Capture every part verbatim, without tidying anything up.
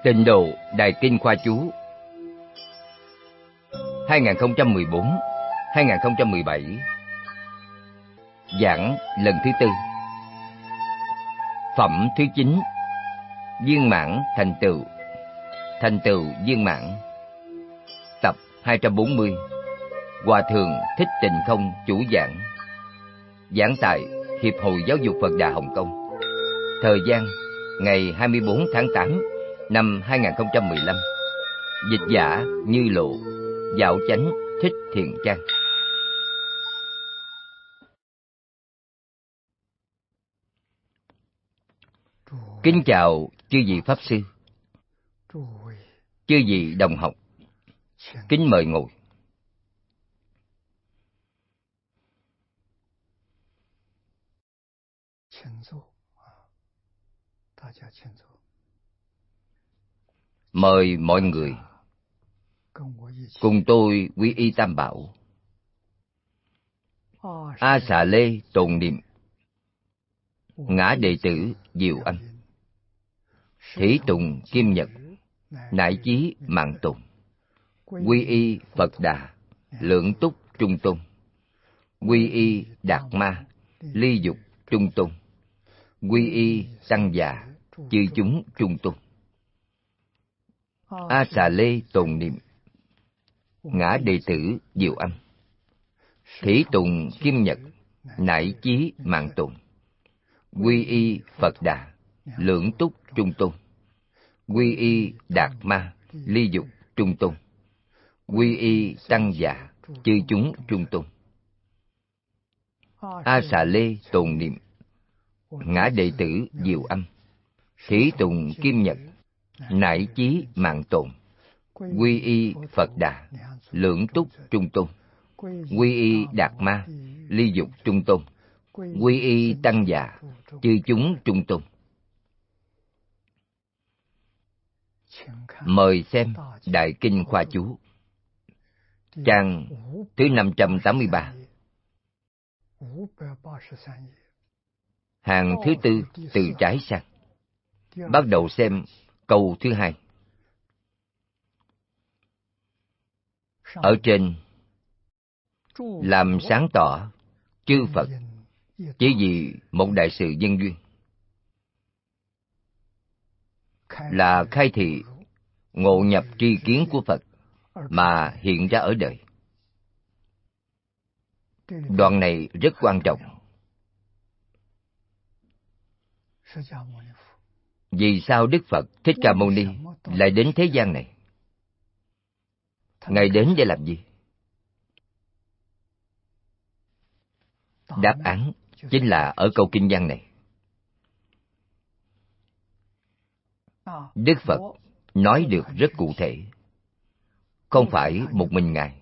Tịnh Độ Đại Kinh Khoa Chú hai không một bốn đến hai không một bảy. Giảng lần thứ tư. Phẩm thứ chín. Viên mãn thành tựu. Thành tựu viên mãn. Tập hai trăm bốn mươi. Hòa thượng Thích Tịnh Không chủ giảng. Giảng tại Hiệp hội Giáo dục Phật Đà Hồng Kông. Thời gian ngày hai mươi bốn tháng tám năm hai không một lăm. Dịch giả Như Lộ. Dạo Chánh Thích Thiện Trang. Kính chào chư vị Pháp Sư, chư vị đồng học. Kính mời ngồi. Mời mọi người cùng tôi quy y Tam Bảo, A Xà Lê tồn niệm, ngã đệ tử Diệu Âm, thủy tùng Kim Nhật, nải chí mạng tồn, quy y Phật Đà, lượng túc trung tôn, quy y Đạt Ma, ly dục trung tôn, quy y Tăng Già, chư chúng trung tôn. A Xà Lê tồn niệm, ngã đệ tử Diệu Âm, thủy tùng Kim Nhật, nải chí mạng tồn, quy y Phật Đà, lượng túc trung tôn, quy y Đạt Ma, ly dục trung tôn, quy y Tăng Già, chư chúng trung tôn. A Xà Lê tồn niệm, ngã đệ tử Diệu Âm, thủy tùng Kim Nhật, nải chí mạng tồn, quy y Phật Đà, lượng túc trung tôn, quy y Đạt Ma, ly dục trung tôn, quy y Tăng Già, chư chúng trung tôn. Mời xem Đại Kinh Khoa Chú, trang thứ năm trăm tám mươi ba, hàng thứ tư từ trái sang. Bắt đầu xem câu thứ hai. Ở trên làm sáng tỏ chư Phật chỉ vì một đại sự nhân duyên, là khai thị ngộ nhập tri kiến của Phật mà hiện ra ở đời. Đoạn này rất quan trọng. Vì sao Đức Phật Thích Ca Mâu Ni lại đến thế gian này? Ngài đến để làm gì? Đáp án chính là ở câu kinh văn này. Đức Phật nói được rất cụ thể. Không phải một mình Ngài,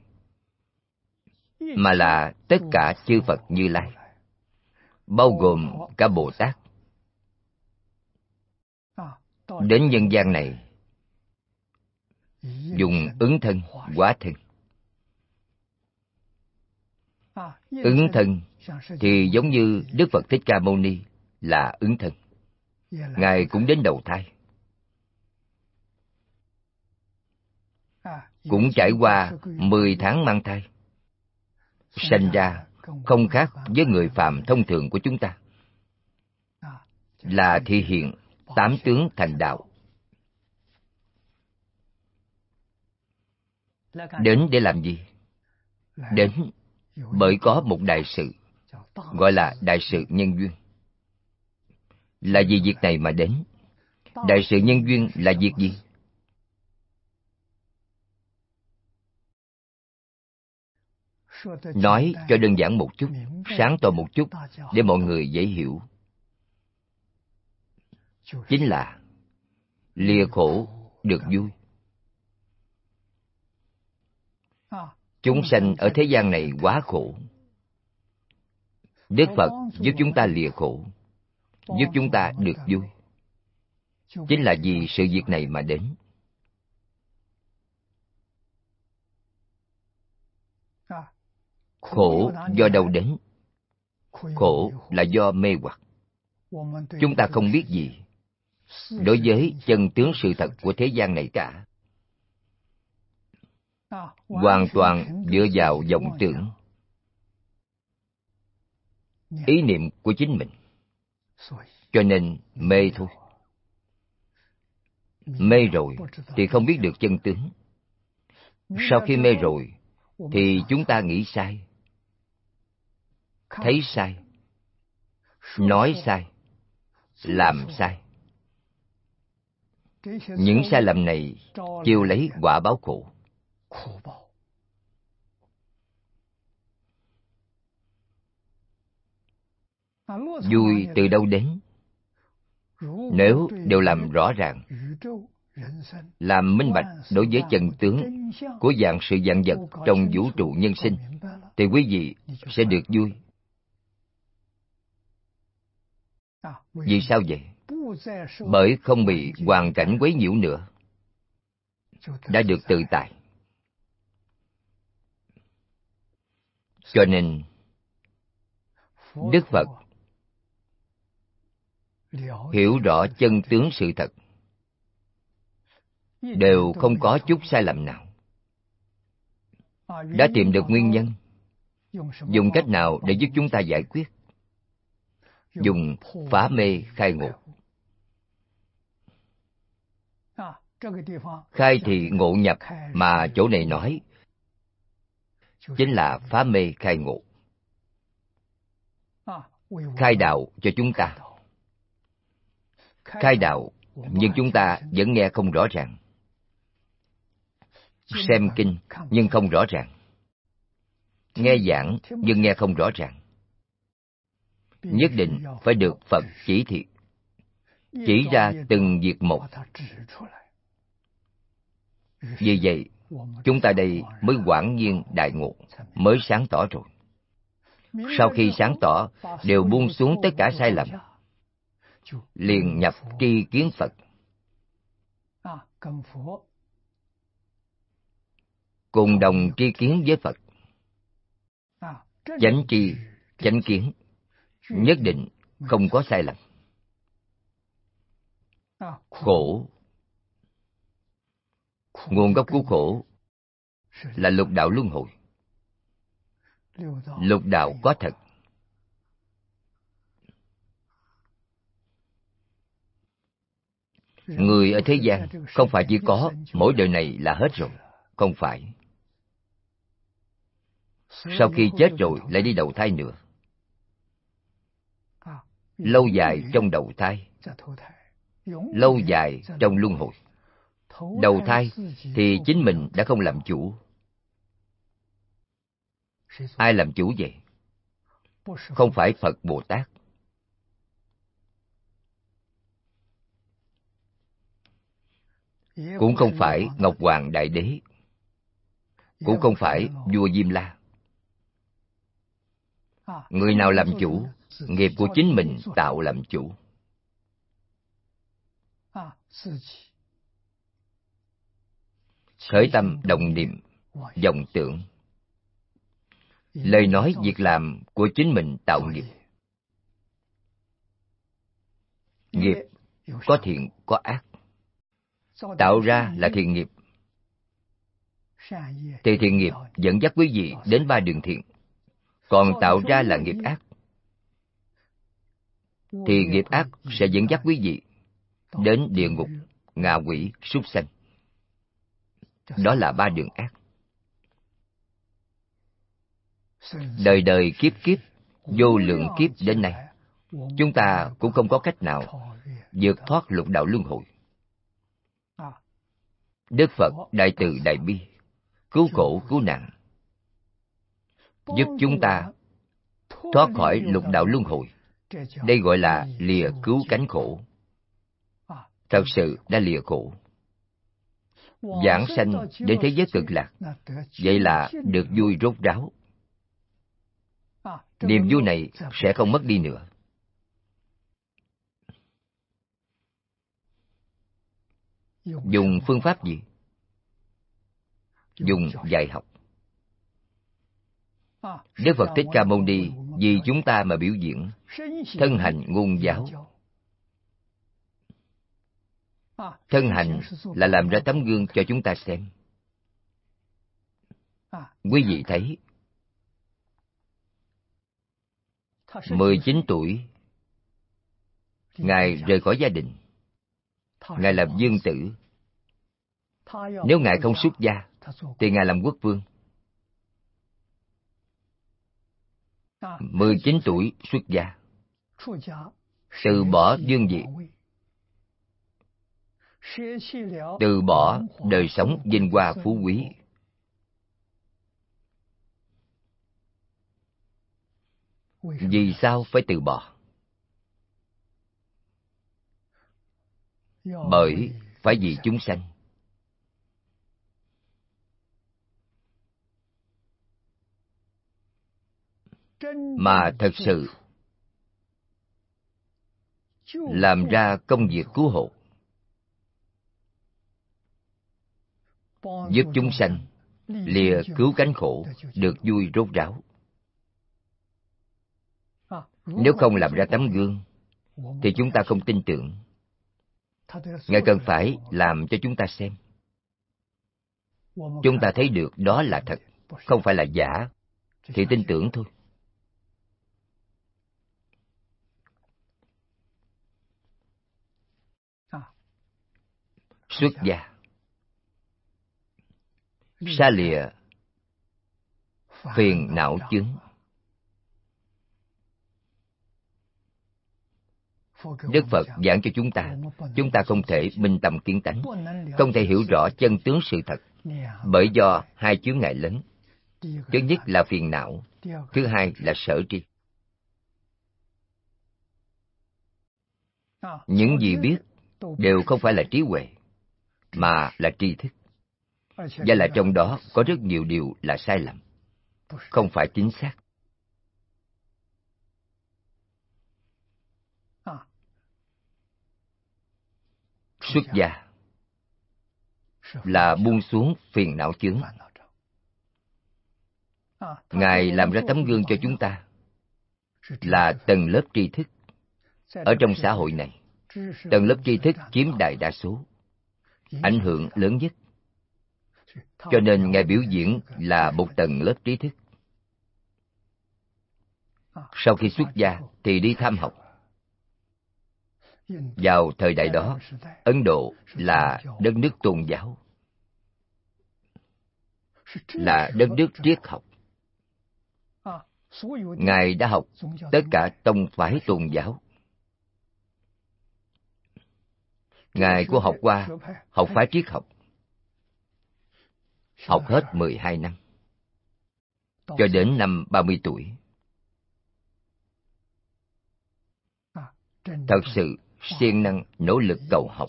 mà là tất cả chư Phật Như Lai, bao gồm cả Bồ Tát, đến nhân gian này dùng ứng thân hóa thân. Ứng thân thì giống như Đức Phật Thích Ca Mâu Ni là ứng thân. Ngài cũng đến đầu thai, cũng trải qua mười tháng mang thai, sanh ra không khác với người phàm thông thường của chúng ta, là thị hiện tám tướng thành đạo. Đến để làm gì? Đến bởi có một đại sự, gọi là đại sự nhân duyên. Là vì việc này mà đến. Đại sự nhân duyên là việc gì? Nói cho đơn giản một chút, sáng tỏ một chút, để mọi người dễ hiểu. Chính là lìa khổ được vui. Chúng sanh ở thế gian này quá khổ. Đức Phật giúp chúng ta lìa khổ, giúp chúng ta được vui. Chính là vì sự việc này mà đến. Khổ do đâu đến? Khổ là do mê hoặc. Chúng ta không biết gì, đối với chân tướng sự thật của thế gian này cả. Hoàn toàn dựa vào vọng tưởng, ý niệm của chính mình. Cho nên mê thôi. Mê rồi thì không biết được chân tướng. Sau khi mê rồi thì chúng ta nghĩ sai, thấy sai, nói sai, làm sai. Những sai lầm này chiêu lấy quả báo khổ. Vui từ đâu đến? Nếu đều làm rõ ràng, làm minh bạch đối với chân tướng của dạng sự vạn vật trong vũ trụ nhân sinh, thì quý vị sẽ được vui. Vì sao vậy? Bởi không bị hoàn cảnh quấy nhiễu nữa, đã được tự tại. Cho nên Đức Phật hiểu rõ chân tướng sự thật, đều không có chút sai lầm nào. Đã tìm được nguyên nhân, dùng cách nào để giúp chúng ta giải quyết? Dùng phá mê khai ngộ. Khai thì ngộ nhập, mà chỗ này nói chính là phá mê khai ngộ. Khai đạo cho chúng ta. Khai đạo, nhưng chúng ta vẫn nghe không rõ ràng. Xem kinh, nhưng không rõ ràng. Nghe giảng, nhưng nghe không rõ ràng. Nhất định phải được Phật chỉ thị, chỉ ra từng việc một. Vì vậy, chúng ta đây mới quảng nhiên đại ngộ, mới sáng tỏ rồi. Sau khi sáng tỏ, đều buông xuống tất cả sai lầm, liền nhập tri kiến Phật. Cùng đồng tri kiến với Phật. Chánh tri, chánh kiến, nhất định không có sai lầm. Khổ, nguồn gốc của khổ là lục đạo luân hồi. Lục đạo có thật. Người ở thế gian không phải chỉ có mỗi đời này là hết rồi. Không phải. Sau khi chết rồi lại đi đầu thai nữa. Lâu dài trong đầu thai, lâu dài trong luân hồi. Đầu thai thì chính mình đã không làm chủ. Ai làm chủ vậy? Không phải Phật Bồ Tát. Cũng không phải Ngọc Hoàng Đại Đế. Cũng không phải vua Diêm La. Người nào làm chủ? Nghiệp của chính mình tạo làm chủ. Khởi tâm động niệm, vọng tưởng. Lời nói việc làm của chính mình tạo nghiệp. Nghiệp có thiện có ác. Tạo ra là thiện nghiệp, thì thiện nghiệp dẫn dắt quý vị đến ba đường thiện. Còn tạo ra là nghiệp ác, thì nghiệp ác sẽ dẫn dắt quý vị đến địa ngục, ngạ quỷ, súc sanh. Đó là ba đường ác. Đời đời kiếp kiếp, vô lượng kiếp đến nay, chúng ta cũng không có cách nào vượt thoát lục đạo luân hồi. Đức Phật đại từ đại bi, cứu khổ cứu nạn, giúp chúng ta thoát khỏi lục đạo luân hồi. Đây gọi là lìa cứu cánh khổ. Thật sự đã lìa khổ, vãng sanh đến thế giới cực lạc. Vậy là được vui rốt ráo. Niềm vui này sẽ không mất đi nữa. Dùng phương pháp gì? Dùng dạy học. Đức Phật Thích Ca Mâu Ni vì chúng ta mà biểu diễn, thân hành ngôn giáo. Thân hạnh là làm ra tấm gương cho chúng ta xem. Quý vị thấy, mười chín tuổi, Ngài rời khỏi gia đình. Ngài làm vương tử. Nếu Ngài không xuất gia, thì Ngài làm quốc vương. mười chín tuổi xuất gia, từ bỏ vương vị, từ bỏ đời sống vinh hoa phú quý. Vì sao phải từ bỏ? Bởi phải vì chúng sanh. Mà thật sự làm ra công việc cứu hộ, giúp chúng sanh lìa cứu cánh khổ, được vui rốt ráo. Nếu không làm ra tấm gương, thì chúng ta không tin tưởng. Ngài cần phải làm cho chúng ta xem. Chúng ta thấy được đó là thật, không phải là giả, thì tin tưởng thôi. Xuất gia, xa lìa phiền não chướng. Đức Phật giảng cho chúng ta, chúng ta không thể minh tâm kiến tánh, không thể hiểu rõ chân tướng sự thật, bởi do hai chướng ngại lớn. Thứ nhất là phiền não, thứ hai là sở tri. Những gì biết đều không phải là trí huệ, mà là tri thức. Và là trong đó có rất nhiều điều là sai lầm, không phải chính xác. Xuất gia là buông xuống phiền não chướng. Ngài làm ra tấm gương cho chúng ta, là tầng lớp tri thức. Ở trong xã hội này, tầng lớp tri thức chiếm đại đa số, ảnh hưởng lớn nhất. Cho nên Ngài biểu diễn là một tầng lớp trí thức. Sau khi xuất gia thì đi tham học. Vào thời đại đó, Ấn Độ là đất nước tôn giáo, là đất nước triết học. Ngài đã học tất cả tông phái tôn giáo. Ngài có học qua học phái triết học, học hết mười hai năm, cho đến năm ba mươi tuổi. Thật sự siêng năng nỗ lực cầu học.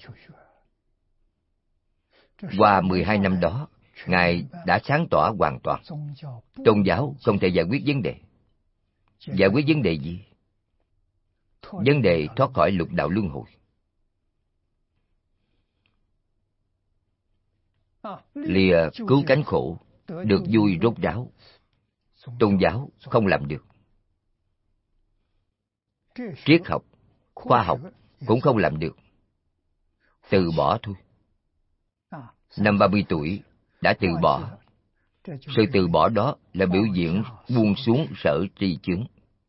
Qua mười hai năm đó, Ngài đã sáng tỏ hoàn toàn. Tôn giáo không thể giải quyết vấn đề. Giải quyết vấn đề gì? Vấn đề thoát khỏi lục đạo luân hồi. Lìa cứu cánh khổ, được vui rốt ráo. Tôn giáo không làm được. Triết học, khoa học cũng không làm được. Từ bỏ thôi. Năm ba mươi tuổi đã từ bỏ. Sự từ bỏ đó là biểu diễn buông xuống sở tri chướng.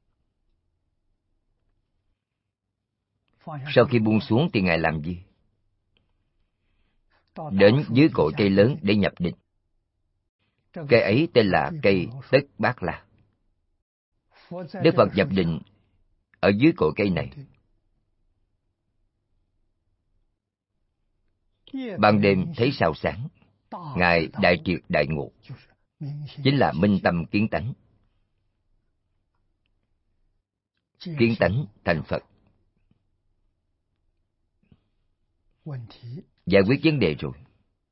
Sau khi buông xuống thì Ngài làm gì? Đến dưới cội cây lớn để nhập định. Cây ấy tên là cây Tất Bát La. Đức Phật nhập định ở dưới cội cây này. Ban đêm thấy sao sáng, Ngài đại triệt đại ngộ, chính là minh tâm kiến tánh. Kiến tánh thành Phật. Giải quyết vấn đề rồi.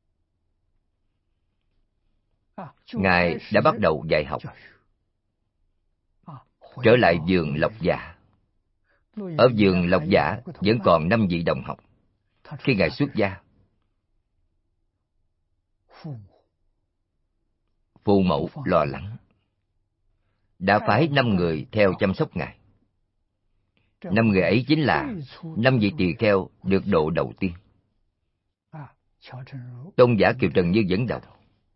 Ngài đã bắt đầu dạy học. Trở lại vườn Lộc Giả. Ở vườn Lộc Giả vẫn còn năm vị đồng học. Khi Ngài xuất gia, phụ mẫu lo lắng, đã phái năm người theo chăm sóc Ngài. Năm người ấy chính là năm vị tỳ kheo được độ đầu tiên. Tôn giả Kiều Trần Như dẫn đầu.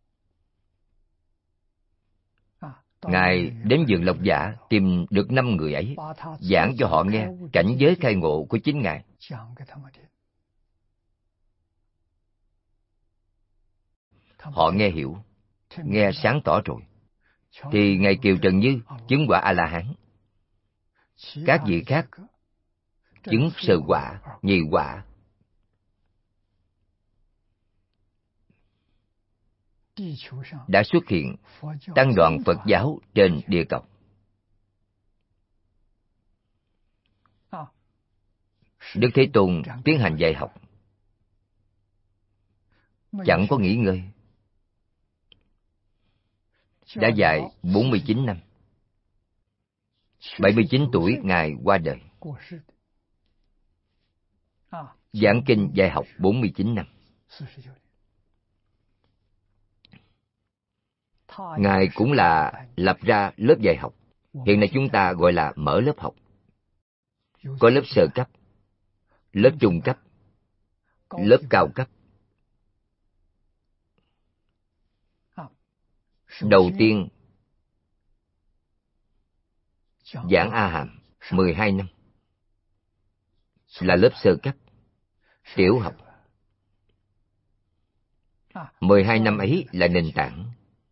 Ngài đến vườn Lộc Giả tìm được năm người ấy, giảng cho họ nghe cảnh giới khai ngộ của chính Ngài. Họ nghe hiểu, nghe sáng tỏ rồi, thì Ngài Kiều Trần Như chứng quả A-la-hán. Các vị khác chứng sơ quả, nhị quả. Đã xuất hiện tăng đoàn Phật giáo trên địa cầu. Đức Thế Tôn tiến hành dạy học, chẳng có nghỉ ngơi. Đã dạy bốn mươi chín năm. bảy mươi chín tuổi Ngài qua đời. Giảng kinh dạy học bốn mươi chín năm. Ngài cũng là lập ra lớp dạy học. Hiện nay chúng ta gọi là mở lớp học. Có lớp sơ cấp, lớp trung cấp, lớp cao cấp. Đầu tiên, giảng A Hàm mười hai năm, là lớp sơ cấp, tiểu học. mười hai năm ấy là nền tảng.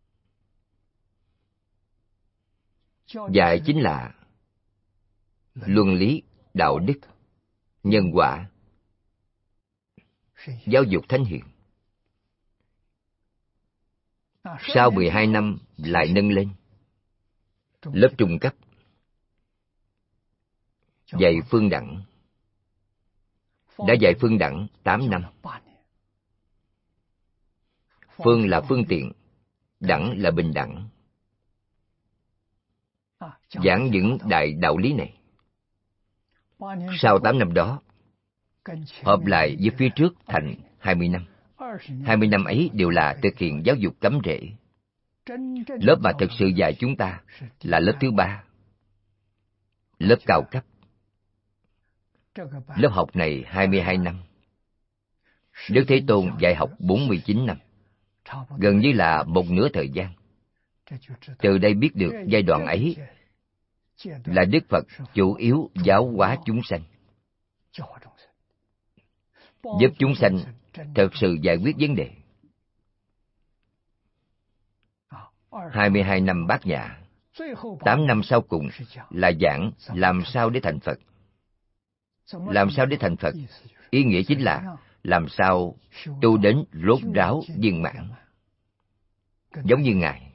Dạy chính là luân lý, đạo đức, nhân quả, giáo dục thánh hiền. Sau mười hai năm lại nâng lên lớp trung cấp, dạy phương đẳng. Đã dạy phương đẳng tám năm. Phương là phương tiện, đẳng là bình đẳng. Giảng những đại đạo lý này. Sau tám năm đó, hợp lại với phía trước thành hai mươi năm. hai mươi năm ấy đều là thực hiện giáo dục cấm rễ. Lớp mà thực sự dạy chúng ta là lớp thứ ba, lớp cao cấp. Lớp học này hai mươi hai năm. Đức Thế Tôn dạy học bốn mươi chín năm, gần như là một nửa thời gian. Từ đây biết được giai đoạn ấy là Đức Phật chủ yếu giáo hóa chúng sanh, giúp chúng sanh thật sự giải quyết vấn đề. hai mươi hai năm Bát Nhã, tám năm sau cùng là giảng làm sao để thành Phật. Làm sao để thành Phật? Ý nghĩa chính là làm sao tu đến rốt ráo viên mãn. Giống như Ngài.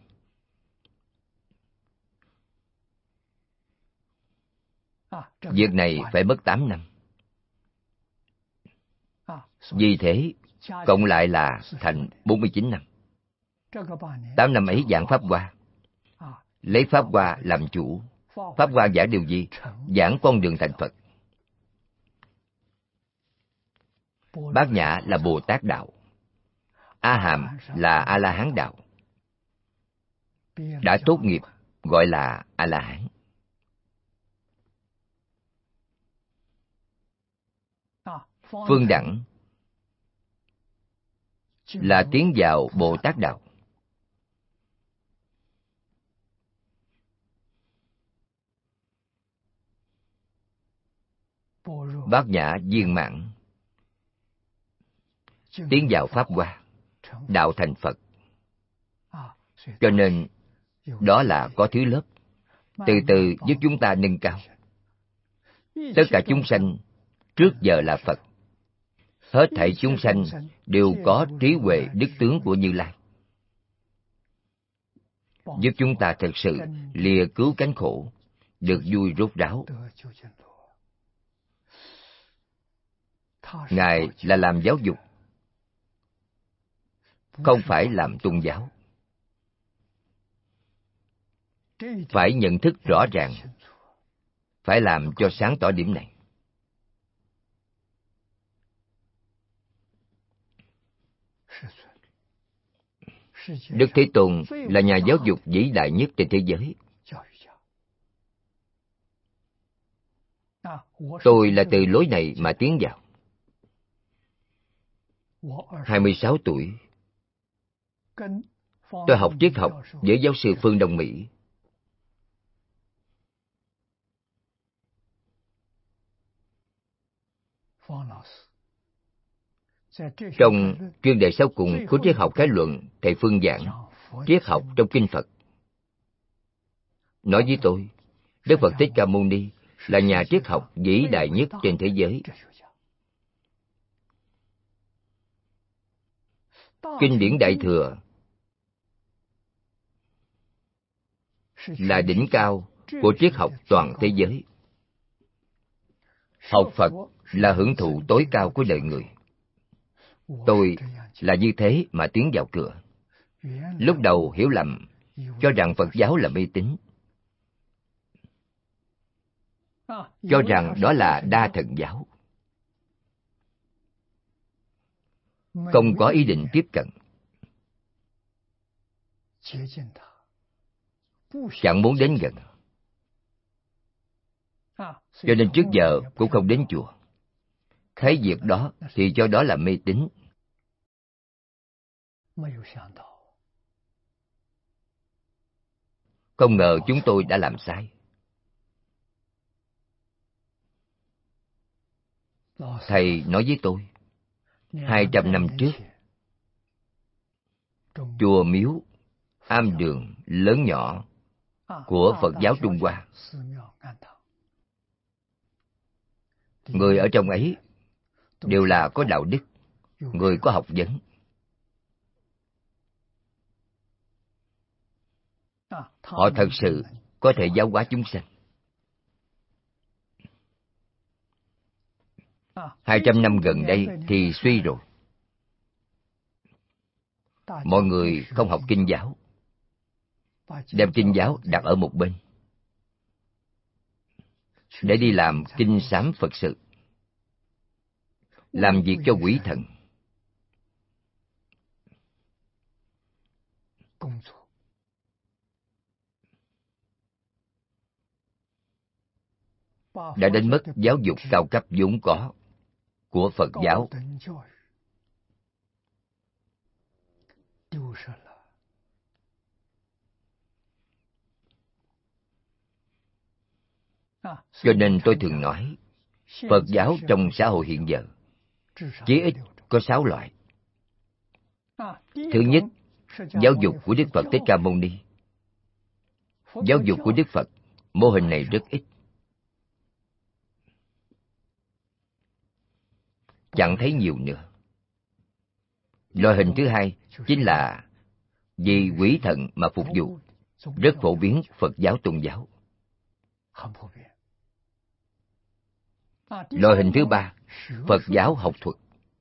Việc này phải mất tám năm. Vì thế, cộng lại là thành bốn mươi chín năm. tám năm ấy giảng Pháp Hoa. Lấy Pháp Hoa làm chủ. Pháp Hoa giảng điều gì? Giảng con đường thành Phật. Bát Nhã là Bồ Tát đạo. A Hàm là A-la-hán đạo. Đã tốt nghiệp gọi là A-la-hán. Phương đẳng là tiến vào Bồ Tát đạo. Bát Nhã viên mãn, tiến vào Pháp Hoa, đạo thành Phật. Cho nên, đó là có thứ lớp, từ từ giúp chúng ta nâng cao. Tất cả chúng sanh trước giờ là Phật. Hết thảy chúng sanh đều có trí huệ đức tướng của Như Lai, giúp chúng ta thật sự lìa cứu cánh khổ, được vui rốt ráo. Ngài là làm giáo dục, không phải làm tôn giáo. Phải nhận thức rõ ràng, phải làm cho sáng tỏ điểm này. Đức Thế Tôn là nhà giáo dục vĩ đại nhất trên thế giới. Tôi là từ lối này mà tiến vào. hai mươi sáu tuổi, tôi học triết học với giáo sư Phương Đông Mỹ. Trong chuyên đề sau cùng của triết học khái luận, thầy Phương giảng triết học trong kinh Phật, nói với tôi, Đức Phật Thích Ca Mâu Ni là nhà triết học vĩ đại nhất trên thế giới. Kinh điển Đại Thừa là đỉnh cao của triết học toàn thế giới. Học Phật là hưởng thụ tối cao của đời người. Tôi là như thế mà tiến vào cửa. Lúc đầu hiểu lầm, cho rằng Phật giáo là mê tín, cho rằng đó là đa thần giáo. Không có ý định tiếp cận, chẳng muốn đến gần, cho nên trước giờ cũng không đến chùa. Thấy việc đó thì cho đó là mê tín. Không ngờ chúng tôi đã làm sai. Thầy nói với tôi, hai trăm năm trước, chùa miếu, am đường lớn nhỏ của Phật giáo Trung Hoa, người ở trong ấy đều là có đạo đức, người có học vấn. Họ thật sự có thể giáo hóa chúng sanh. Hai trăm năm gần đây thì suy rồi. Mọi người không học kinh giáo, đem kinh giáo đặt ở một bên, để đi làm kinh sám Phật sự, làm việc cho quỷ thần. Đã đánh mất giáo dục cao cấp vốn có của Phật giáo. Cho nên tôi thường nói, Phật giáo trong xã hội hiện giờ chí ít có sáu loại. Thứ nhất, giáo dục của Đức Phật Thích Ca Mâu Ni. Giáo dục của Đức Phật, mô hình này rất ít, chẳng thấy nhiều nữa. Loại hình thứ hai chính là vì quỷ thần mà phục vụ, rất phổ biến Phật giáo tôn giáo. Loại hình thứ ba, Phật giáo học thuật.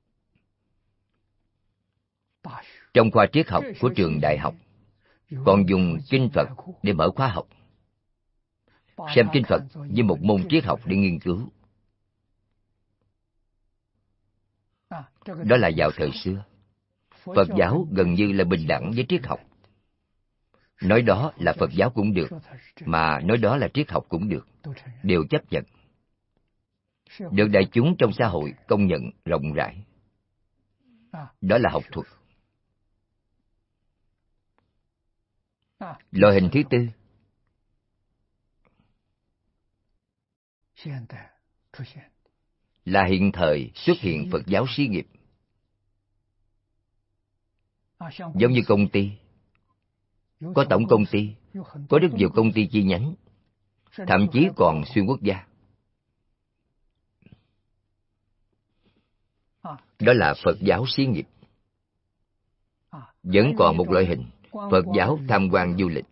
Trong khoa triết học của trường đại học, còn dùng kinh Phật để mở khóa học, xem kinh Phật như một môn triết học để nghiên cứu. Đó là vào thời xưa, Phật giáo gần như là bình đẳng với triết học. Nói đó là Phật giáo cũng được, mà nói đó là triết học cũng được, đều chấp nhận, được đại chúng trong xã hội công nhận rộng rãi. Đó là học thuật. Loại hình thứ tư, là hiện thời xuất hiện Phật giáo xí nghiệp. Giống như công ty, có tổng công ty, có rất nhiều công ty chi nhánh, thậm chí còn xuyên quốc gia. Đó là Phật giáo xí nghiệp. Vẫn còn một loại hình, Phật giáo tham quan du lịch.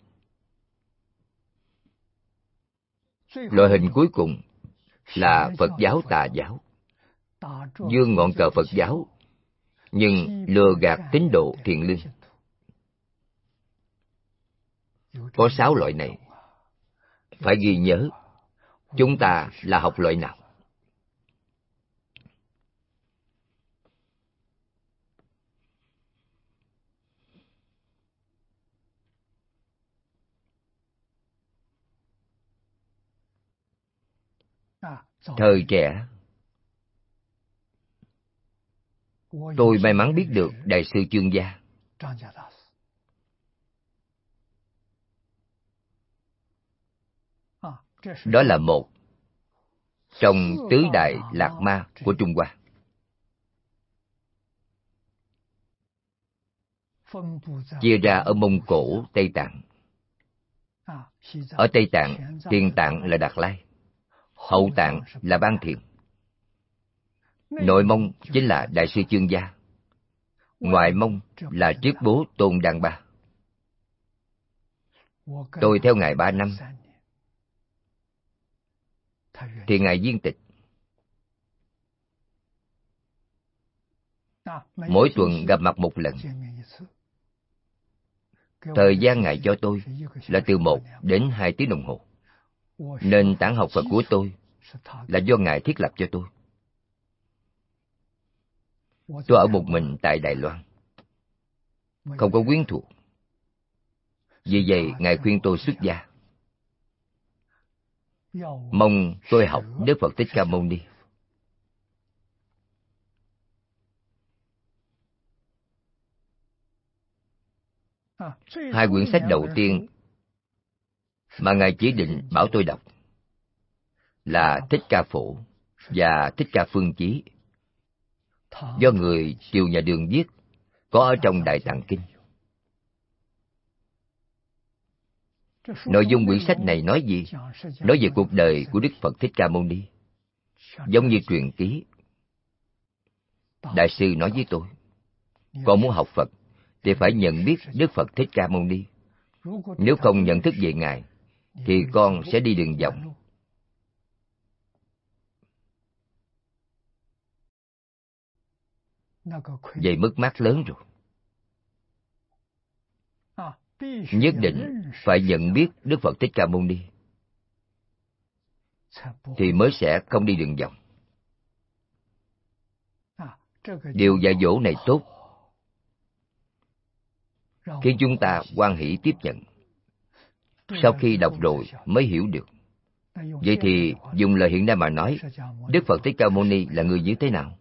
Loại hình cuối cùng là Phật giáo tà giáo, dương ngọn cờ Phật giáo, nhưng lừa gạt tín đồ thiện lương. Có sáu loại này. Phải ghi nhớ, chúng ta là học loại nào. Thời trẻ, Tôi may mắn biết được Đại sư Chương Gia. Đó là một trong tứ đại Lạc Ma của Trung Hoa. Chia ra ở Mông Cổ, Tây Tạng. Ở Tây Tạng, Tiền Tạng là Đạt Lai, Hậu Tạng là Ban Thiện, Nội Mông chính là Đại sư Chương Gia, Ngoại Mông là Triết Bố Tôn Đan Ba. Tôi theo Ngài ba năm, thì Ngài viên tịch. Mỗi tuần gặp mặt một lần. Thời gian Ngài cho tôi là từ một đến hai tiếng đồng hồ. Nền tảng học Phật của tôi là do Ngài thiết lập cho tôi. Tôi ở một mình tại Đài Loan, không có quyến thuộc. Vì vậy, Ngài khuyên tôi xuất gia, mong tôi học Đức Phật Thích Ca Mâu Ni. Hai quyển sách đầu tiên mà Ngài chỉ định bảo tôi đọc là Thích Ca Phổ và Thích Ca Phương Chí, do người Triều Nhà Đường viết, có ở trong Đại Tạng Kinh. Nội dung quyển sách này nói gì? Nói về cuộc đời của Đức Phật Thích Ca Mâu Ni, giống như truyền ký. Đại sư nói với tôi, con muốn học Phật thì phải nhận biết Đức Phật Thích Ca Mâu Ni. Nếu không nhận thức về Ngài, thì con sẽ đi đường vòng. Vậy mất mát lớn rồi. Nhất định phải nhận biết Đức Phật Thích Ca Mâu Ni, thì mới sẽ không đi đường vòng. Điều dạy dỗ này tốt, khiến chúng ta hoan hỷ tiếp nhận. Sau khi đọc rồi mới hiểu được. Vậy thì dùng lời hiện nay mà nói, Đức Phật Thích Ca Mâu Ni là người như thế nào?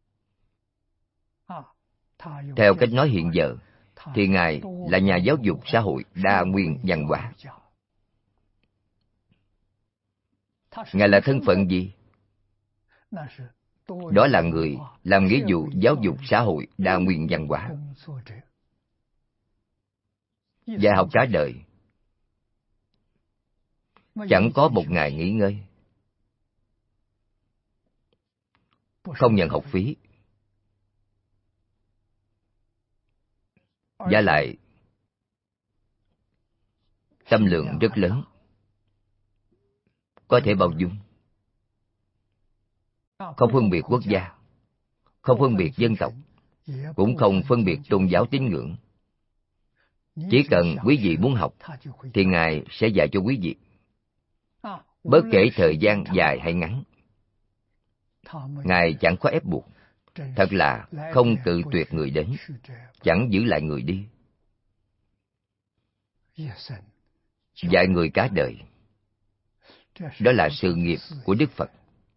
Theo cách nói hiện giờ, thì Ngài là nhà giáo dục xã hội đa nguyên văn hóa. Ngài là thân phận gì? Đó là người làm nghĩa vụ giáo dục xã hội đa nguyên văn hóa, dạy học cả đời, chẳng có một ngày nghỉ ngơi, không nhận học phí. Và lại tâm lượng rất lớn, có thể bao dung, không phân biệt quốc gia, không phân biệt dân tộc, cũng không phân biệt tôn giáo tín ngưỡng. Chỉ cần quý vị muốn học, thì Ngài sẽ dạy cho quý vị, bất kể thời gian dài hay ngắn. Ngài chẳng có ép buộc. Thật là không cự tuyệt người đến, chẳng giữ lại người đi. Dạy người cả đời, đó là sự nghiệp của Đức Phật.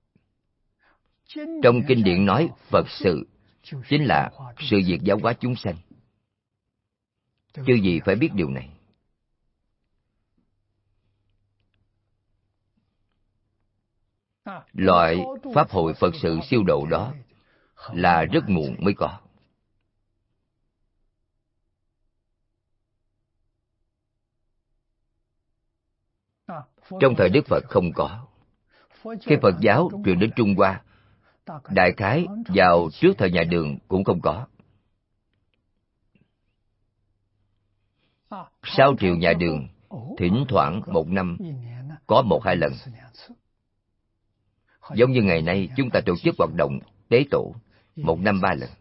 Trong kinh điển nói Phật sự chính là sự việc giáo hóa chúng sanh. Chư gì phải biết điều này. Loại pháp hội Phật sự siêu độ đó là rất muộn mới có. Trong thời Đức Phật không có. Khi Phật giáo truyền đến Trung Hoa, đại khái vào trước thời nhà Đường cũng không có. Sau triều nhà Đường, thỉnh thoảng một năm có một hai lần. Giống như ngày nay chúng ta tổ chức hoạt động tế tổ, một năm ba lần.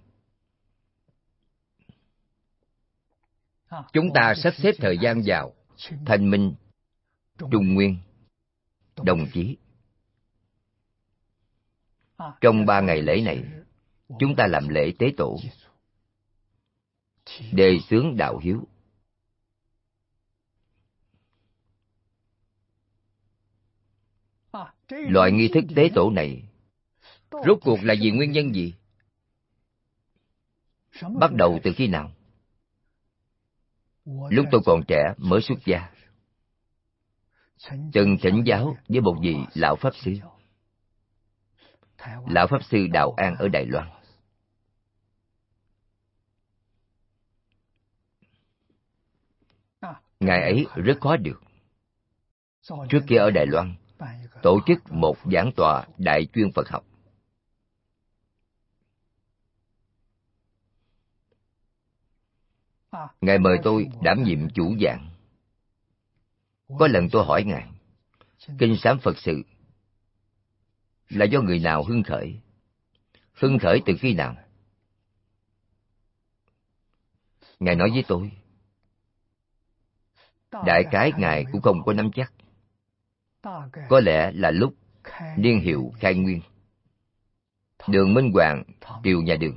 Chúng ta sắp xếp thời gian vào Thanh Minh, Trung Nguyên, Đồng Chí. Trong ba ngày lễ này, chúng ta làm lễ tế tổ, đề xướng đạo hiếu. Loại nghi thức tế tổ này rốt cuộc là vì nguyên nhân gì? Bắt đầu từ khi nào? Lúc tôi còn trẻ mới xuất gia, từng thỉnh giáo với một vị lão Pháp Sư. Lão Pháp Sư Đạo An ở Đài Loan. Ngài ấy rất khó được. Trước kia ở Đài Loan, tổ chức một giảng tọa đại chuyên Phật học. Ngài mời tôi đảm nhiệm chủ giảng. Có lần tôi hỏi Ngài, kinh sám Phật sự là do người nào hưng khởi? Hưng khởi từ khi nào? Ngài nói với tôi, đại khái Ngài cũng không có nắm chắc. Có lẽ là lúc niên hiệu khai nguyên, Đường Minh Hoàng triều nhà Đường.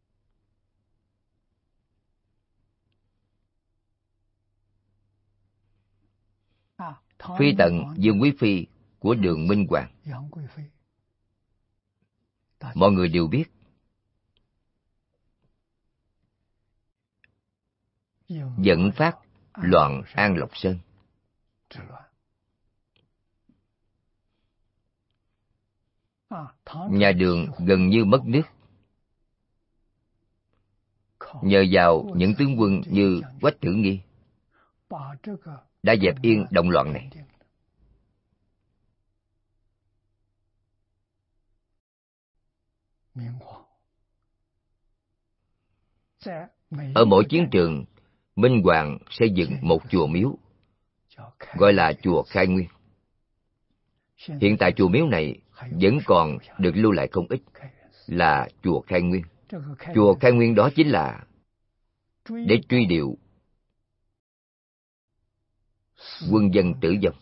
Phi tần Dương Quý Phi của Đường Minh Hoàng, mọi người đều biết. Dẫn phát loạn An Lộc Sơn. Nhà Đường gần như mất nước. Nhờ vào những tướng quân như Quách Tử Nghi đã dẹp yên động loạn này. Ở mỗi chiến trường, Minh Hoàng xây dựng một chùa miếu, gọi là chùa Khai Nguyên. Hiện tại chùa miếu này vẫn còn được lưu lại không ít, là chùa Khai Nguyên. Chùa Khai Nguyên đó chính là để truy điệu quân dân tử vong.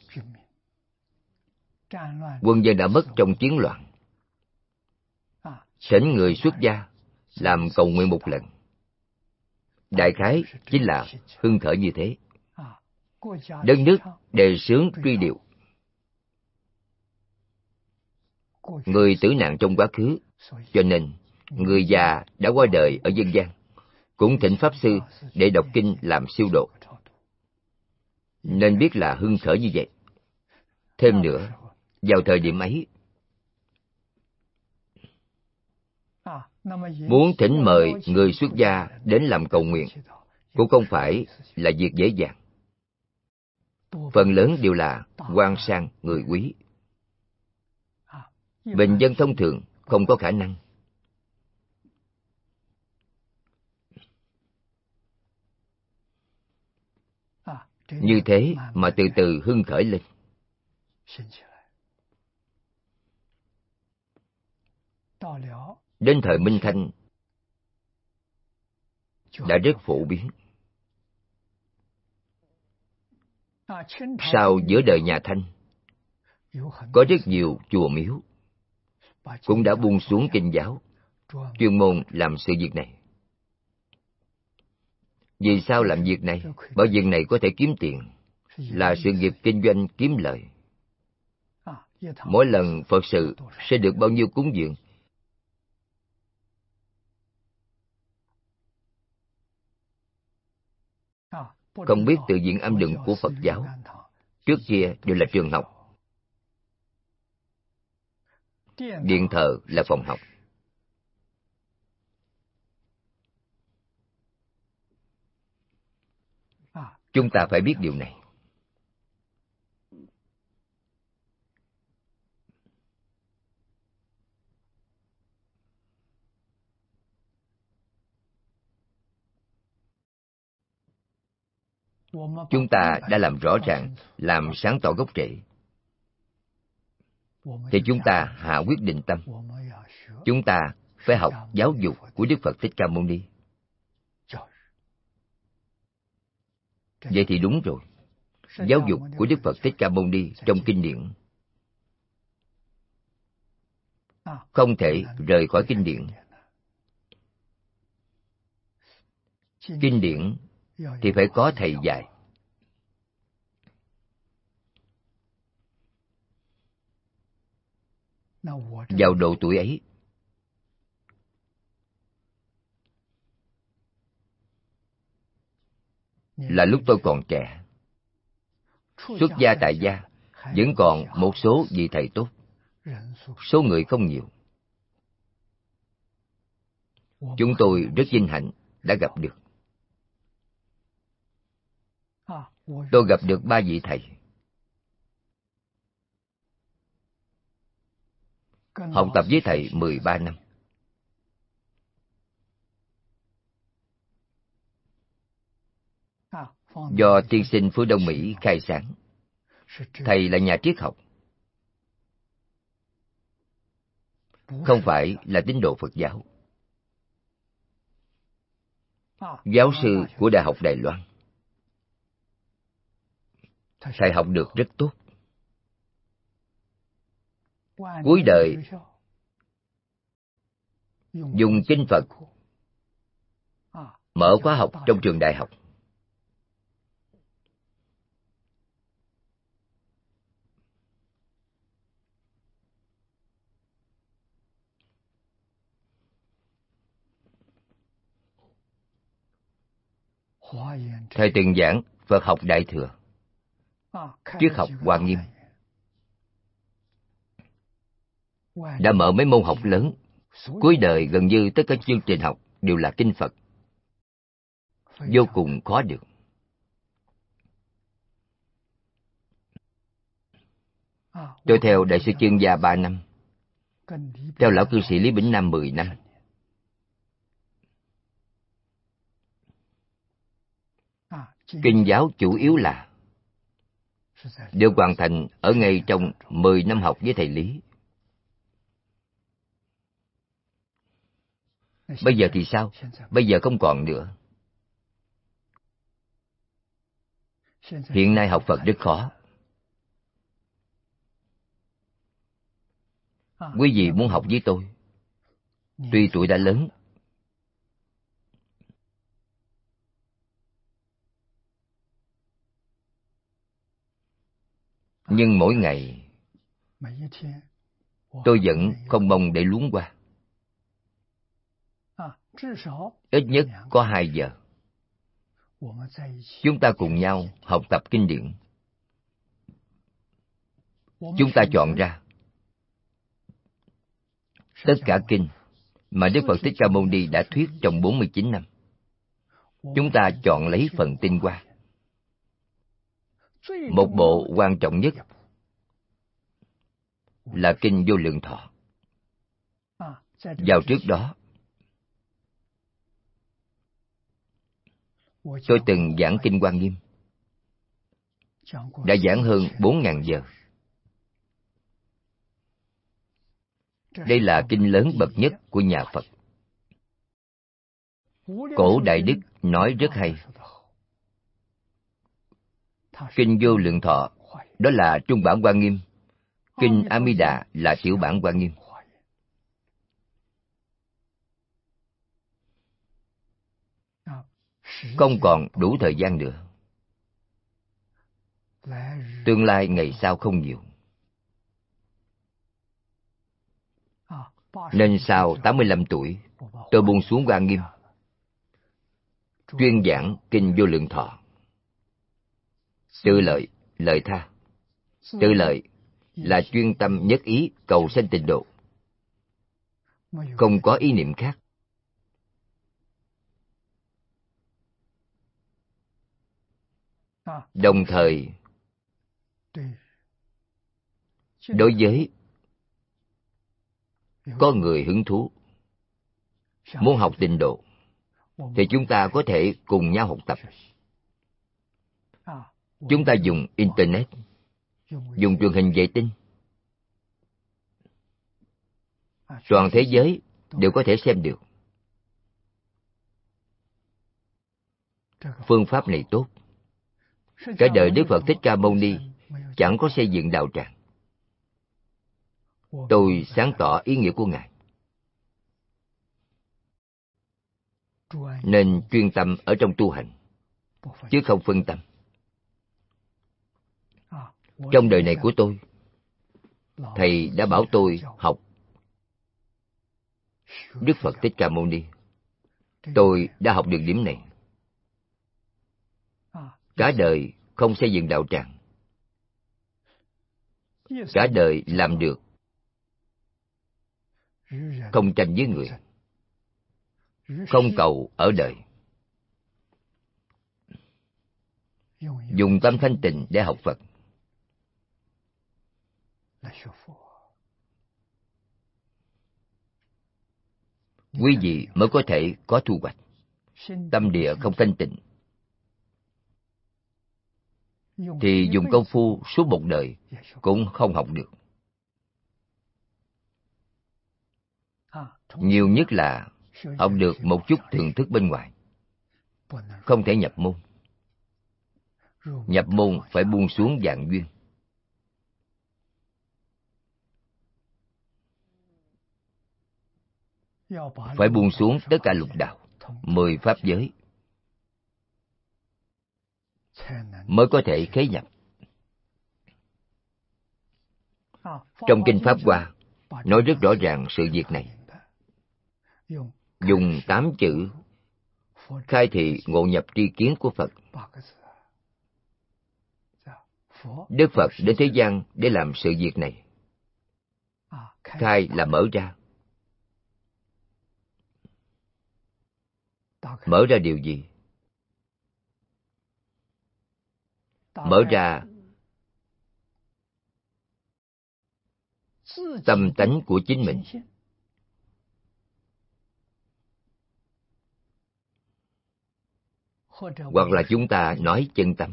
Quân dân đã mất trong chiến loạn. Thỉnh người xuất gia làm cầu nguyện một lần. Đại khái chính là hưng khởi như thế. Đất nước đề xướng truy điệu người tử nạn trong quá khứ, cho nên người già đã qua đời ở dân gian cũng thỉnh Pháp Sư để đọc kinh làm siêu độ. Nên biết là hưng khởi như vậy. Thêm nữa, vào thời điểm ấy, muốn thỉnh mời người xuất gia đến làm cầu nguyện cũng không phải là việc dễ dàng. Phần lớn đều là quan sang người quý. Bình dân thông thường không có khả năng. Như thế mà từ từ hưng khởi lên. Đến thời Minh Thanh đã rất phổ biến. Sau giữa đời nhà Thanh, có rất nhiều chùa miếu cũng đã buông xuống kinh giáo, chuyên môn làm sự việc này. Vì sao làm việc này? Bởi việc này có thể kiếm tiền, là sự nghiệp kinh doanh kiếm lợi. Mỗi lần Phật sự sẽ được bao nhiêu cúng dường. Không biết từ viện âm đường của Phật giáo, trước kia đều là trường học, điện thờ là phòng học. Chúng ta phải biết điều này. Chúng ta đã làm rõ ràng, làm sáng tỏ gốc rễ, thì chúng ta hạ quyết định tâm. Chúng ta phải học giáo dục của Đức Phật Thích Ca Mâu Ni. Vậy thì đúng rồi. Giáo dục của Đức Phật Thích Ca Mâu Ni trong kinh điển không thể rời khỏi kinh điển. Kinh điển thì phải có thầy dạy. Vào độ tuổi ấy, là lúc tôi còn trẻ. Xuất gia tại gia, vẫn còn một số vị thầy tốt. Số người không nhiều. Chúng tôi rất vinh hạnh đã gặp được. Tôi gặp được ba vị thầy. Học tập với thầy mười ba năm. Do tiên sinh Phú Đông Mỹ khai sáng. Thầy là nhà triết học, không phải là tín đồ Phật giáo. Giáo sư của Đại học Đài Loan. Thầy học được rất tốt. Cuối đời dùng kinh Phật mở khóa học trong trường đại học. Thầy từng giảng Phật học Đại Thừa, triết học Hoa Nghiêm, đã mở mấy môn học lớn. Cuối đời gần như tất cả chương trình học đều là kinh Phật, vô cùng khó được. Tôi theo Đại sư Chương Gia ba năm, theo lão cư sĩ Lý Bỉnh Nam mười năm. Kinh giáo chủ yếu là đều hoàn thành ở ngay trong mười năm học với thầy Lý. Bây giờ thì sao? Bây giờ không còn nữa. Hiện nay học Phật rất khó. Quý vị muốn học với tôi, tuy tuổi đã lớn, nhưng mỗi ngày tôi vẫn không mong để luống qua. Ít nhất có hai giờ, chúng ta cùng nhau học tập kinh điển. Chúng ta chọn ra tất cả kinh mà Đức Phật Thích Ca Mâu Ni đã thuyết trong bốn mươi chín năm. Chúng ta chọn lấy phần tinh hoa. Một bộ quan trọng nhất là kinh Vô Lượng Thọ. Vào trước đó, tôi từng giảng kinh Hoa Nghiêm, đã giảng hơn bốn ngàn giờ. Đây là kinh lớn bậc nhất của nhà Phật. Cổ Đại Đức nói rất hay. Kinh Vô Lượng Thọ đó là trung bản Hoa Nghiêm, kinh A Di Đà là tiểu bản Hoa Nghiêm. Không còn đủ thời gian nữa. Tương lai ngày sau không nhiều. Nên sau tám mươi lăm tuổi, tôi buông xuống Hoa Nghiêm, chuyên giảng kinh Vô Lượng Thọ. Tự lợi, lợi tha. Tự lợi là chuyên tâm nhất ý cầu sanh tịnh độ, không có ý niệm khác. Đồng thời, đối với có người hứng thú muốn học tịnh độ thì chúng ta có thể cùng nhau học tập. Chúng ta dùng Internet, dùng truyền hình vệ tinh, toàn thế giới đều có thể xem được. Phương pháp này tốt. Cả đời Đức Phật Thích Ca Mâu Ni chẳng có xây dựng đạo tràng. Tôi sáng tỏ ý nghĩa của Ngài. Nên chuyên tâm ở trong tu hành, chứ không phân tâm. Trong đời này của tôi, Thầy đã bảo tôi học Đức Phật Thích Ca Mâu Ni. Tôi đã học được điểm này. cả đời không xây dựng đạo tràng, cả đời làm được, không tranh với người, không cầu ở đời, dùng tâm thanh tịnh để học Phật, quý vị mới có thể có thu hoạch. Tâm địa không thanh tịnh thì dùng công phu suốt một đời cũng không học được. Nhiều nhất là học được một chút thưởng thức bên ngoài, không thể nhập môn. Nhập môn phải buông xuống vạn duyên. Phải buông xuống tất cả lục đạo, mười pháp giới, mới có thể khế nhập. Trong Kinh Pháp Hoa nói rất rõ ràng sự việc này. Dùng tám chữ khai thị ngộ nhập tri kiến của Phật. Đức Phật đến thế gian để làm sự việc này. Khai là mở ra. Mở ra điều gì? Mở ra tâm tánh của chính mình. Hoặc là chúng ta nói chân tâm.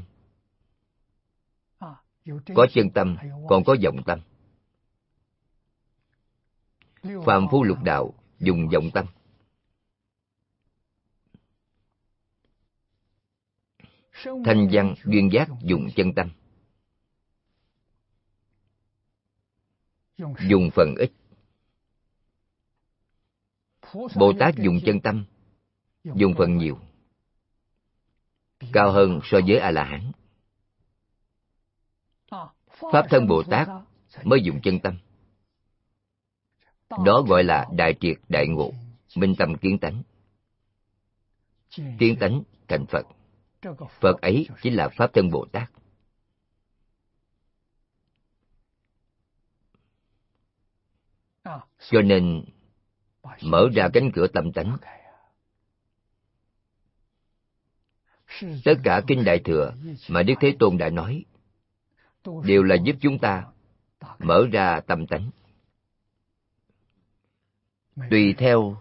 Có chân tâm, còn có vọng tâm. Phàm phu lục đạo dùng vọng tâm. Thanh văn duyên giác dùng chân tâm. Dùng phần ít. Bồ Tát dùng chân tâm, dùng phần nhiều, cao hơn so với A-la-hán. Pháp thân Bồ Tát mới dùng chân tâm. Đó gọi là đại triệt đại ngộ, minh tâm kiến tánh. Kiến tánh thành Phật. Phật ấy chính là Pháp thân Bồ Tát. Cho nên mở ra cánh cửa tâm tánh. Tất cả kinh Đại Thừa mà Đức Thế Tôn đã nói đều là giúp chúng ta mở ra tâm tánh. Tùy theo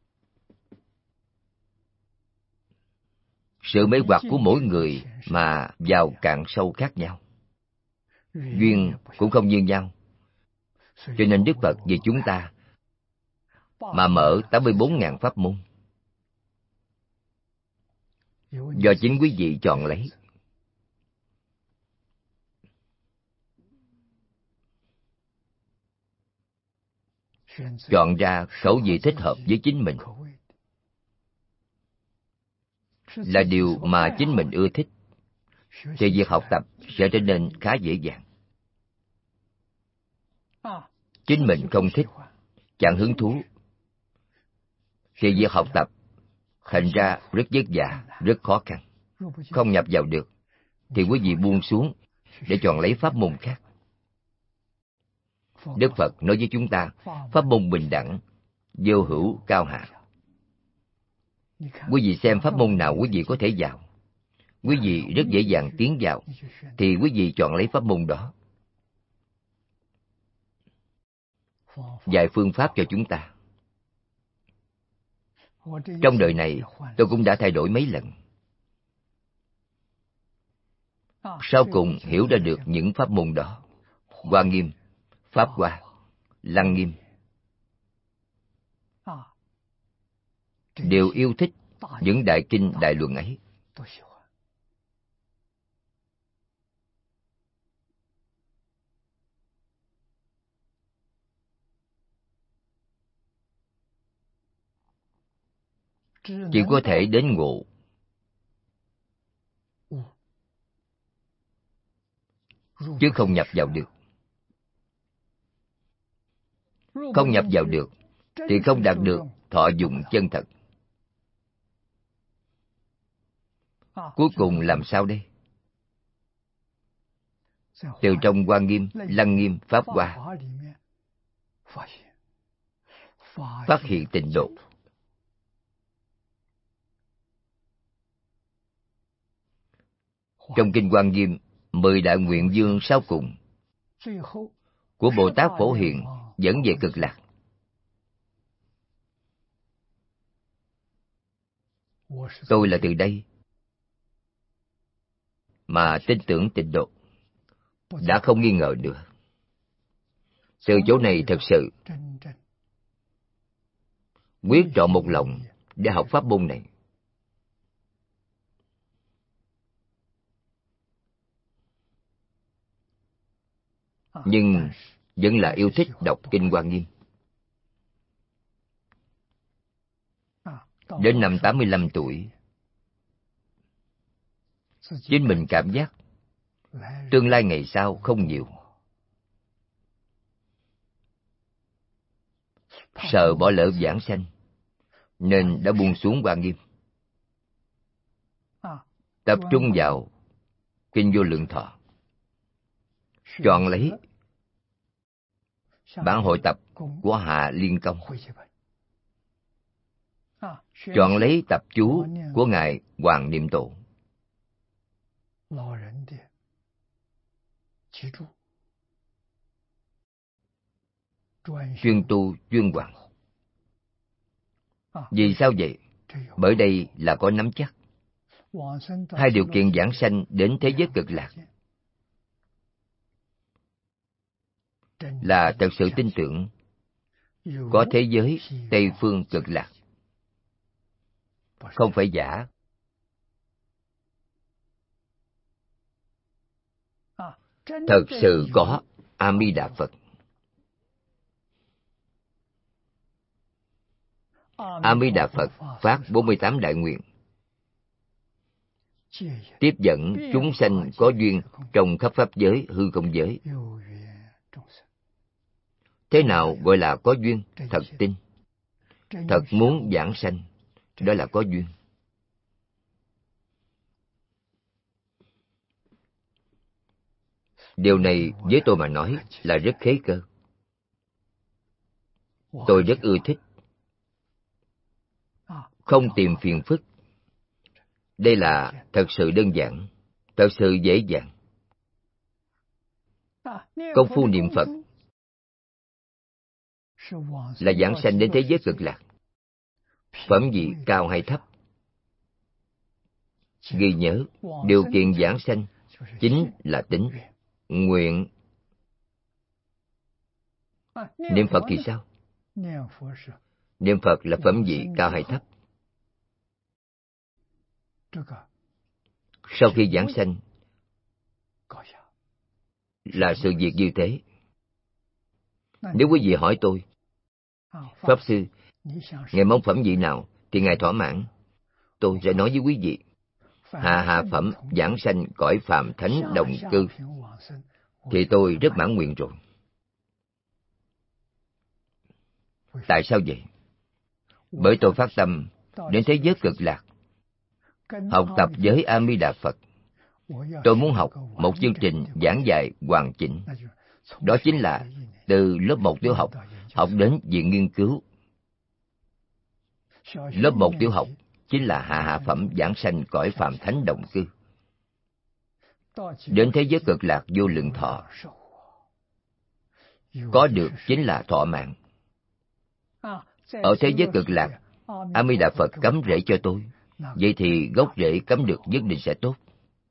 sự mê hoặc của mỗi người mà vào cạn sâu khác nhau. Duyên cũng không như nhau. Cho nên Đức Phật vì chúng ta mà mở tám mươi bốn ngàn pháp môn. Do chính quý vị chọn lấy. Chọn ra khẩu vị thích hợp với chính mình, là điều mà chính mình ưa thích, thì việc học tập sẽ trở nên khá dễ dàng. Chính mình không thích, chẳng hứng thú, thì việc học tập thành ra rất vất vả, rất khó khăn. Không nhập vào được, thì quý vị buông xuống để chọn lấy pháp môn khác. Đức Phật nói với chúng ta, pháp môn bình đẳng, vô hữu cao hạ. Quý vị xem pháp môn nào quý vị có thể vào, quý vị rất dễ dàng tiến vào, thì quý vị chọn lấy pháp môn đó. Dạy phương pháp cho chúng ta. Trong đời này, tôi cũng đã thay đổi mấy lần. Sau cùng hiểu ra được những pháp môn đó. Hoa Nghiêm, Pháp Hoa, Lăng Nghiêm đều yêu thích những đại kinh đại luận ấy. Chỉ có thể đến ngộ, chứ không nhập vào được. Không nhập vào được thì không đạt được thọ dụng chân thật. Cuối cùng làm sao đây? từ trong Hoa Nghiêm, Lăng Nghiêm Pháp Hoa phát hiện tịnh độ. Trong Kinh Hoa Nghiêm, mười đại nguyện dương sau cùng của Bồ Tát Phổ Hiền dẫn về Cực Lạc. Tôi là từ đây mà tin tưởng tịnh độ, đã không nghi ngờ nữa. Từ chỗ này thật sự quyết trọn một lòng để học pháp môn này. Nhưng vẫn là yêu thích đọc Kinh Hoa Nghiêm. Đến năm tám mươi lăm tuổi, chính mình cảm giác tương lai ngày sau không nhiều, sợ bỏ lỡ vãng sanh, nên đã buông xuống Hoa Nghiêm, tập trung vào Kinh Vô Lượng Thọ, chọn lấy bản hội tập của Hạ Liên Công, chọn lấy tập chú của Ngài Hoàng Niệm Tổ, chuyên tu chuyên hoàn. Vì sao vậy? Bởi đây là có nắm chắc. Hai điều kiện giảng sanh đến thế giới Cực Lạc là thật sự tin tưởng có thế giới Tây Phương Cực Lạc, không phải giả. Thật sự có A Di Đà Phật. A Di Đà Phật phát bốn mươi tám đại nguyện, tiếp dẫn chúng sanh có duyên trong khắp pháp giới, hư không giới. Thế nào gọi là có duyên? Thật tin, thật muốn giảng sanh, đó là có duyên. Điều này với tôi mà nói là rất khế cơ. Tôi rất ưa thích, không tìm phiền phức. Đây là thật sự đơn giản, thật sự dễ dàng. Công phu niệm Phật là giảng sanh đến thế giới Cực Lạc. Phẩm vị cao hay thấp, ghi nhớ, điều kiện giảng sanh chính là tính, nguyện. Niệm Phật thì sao? Niệm Phật là phẩm vị cao hay thấp. Sau khi giảng sanh là sự việc như thế. Nếu quý vị hỏi tôi, Pháp Sư, Ngài mong phẩm vị nào thì Ngài thỏa mãn, tôi sẽ nói với quý vị, hạ hạ phẩm giảng sanh cõi phàm thánh đồng cư, thì tôi rất mãn nguyện rồi. Tại sao vậy? Bởi tôi phát tâm đến thế giới Cực Lạc, học tập với A Di Đà Phật. Tôi muốn học một chương trình giảng dạy hoàn chỉnh. Đó chính là từ lớp một tiểu học học đến viện nghiên cứu. Lớp một tiểu học chính là hạ hạ phẩm giảng sanh cõi phàm thánh đồng cư. Đến thế giới Cực Lạc vô lượng thọ, có được chính là thọ mạng. Ở thế giới Cực Lạc, A Di Đà Phật cắm rễ cho tôi, vậy thì gốc rễ cắm được nhất định sẽ tốt.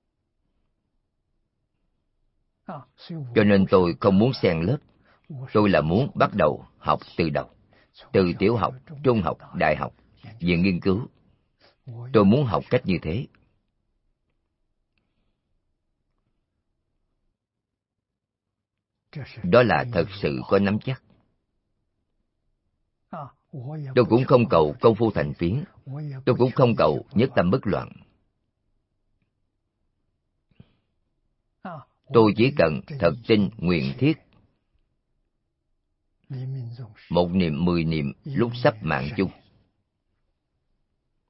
Cho nên tôi không muốn xen lớp. Tôi là muốn bắt đầu học từ đầu, từ tiểu học, trung học, đại học, viện nghiên cứu. Tôi muốn học cách như thế. Đó là thật sự có nắm chắc. Tôi cũng không cầu công phu thành phiến, tôi cũng không cầu nhất tâm bất loạn. Tôi chỉ cần thật tin nguyện thiết, một niệm mười niệm lúc sắp mạng chung,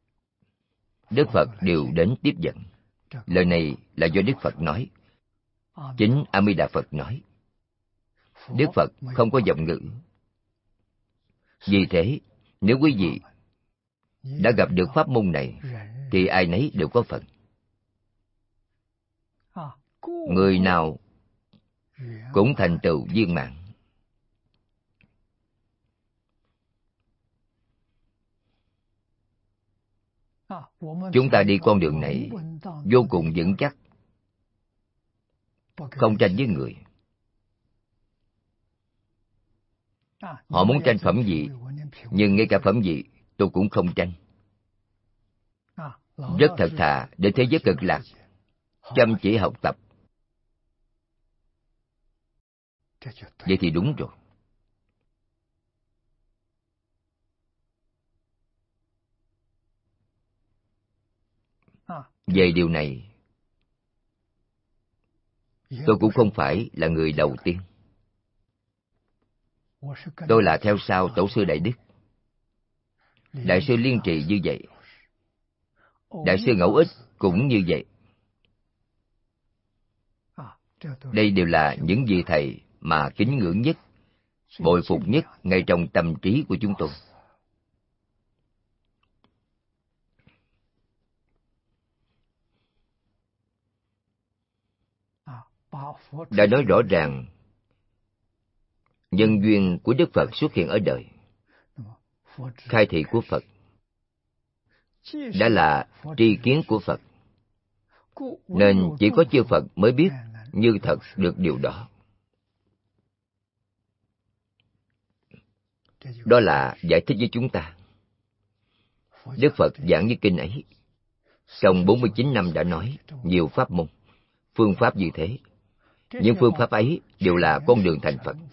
Đức Phật đều đến tiếp dẫn. Lời này là do Đức Phật nói, Chính A Di Đà Phật nói. Đức Phật không có giọng ngữ. Vì thế, nếu quý vị đã gặp được pháp môn này, thì ai nấy đều có phần. Người nào cũng thành tựu viên mãn. Chúng ta đi con đường này vô cùng vững chắc, không tranh với người. Họ muốn tranh phẩm vị, nhưng ngay cả phẩm vị tôi cũng không tranh. Rất thật thà để thế giới cực lạc, chăm chỉ học tập. Vậy thì đúng rồi. Về điều này, tôi cũng không phải là người đầu tiên. Tôi là theo sau Tổ sư Đại Đức. Đại sư Liên Trì như vậy. Đại sư Ngẫu Ích cũng như vậy. Đây đều là những vị thầy mà kính ngưỡng nhất, bội phục nhất ngay trong tâm trí của chúng tôi. Đã nói rõ ràng, nhân duyên của Đức Phật xuất hiện ở đời, khai thị của Phật, đã là tri kiến của Phật, nên chỉ có chư Phật mới biết như thật được điều đó. Đó là giải thích với chúng ta. Đức Phật giảng như kinh ấy, trong bốn mươi chín năm đã nói nhiều pháp môn, phương pháp như thế. Những phương pháp ấy đều là con đường thành Phật.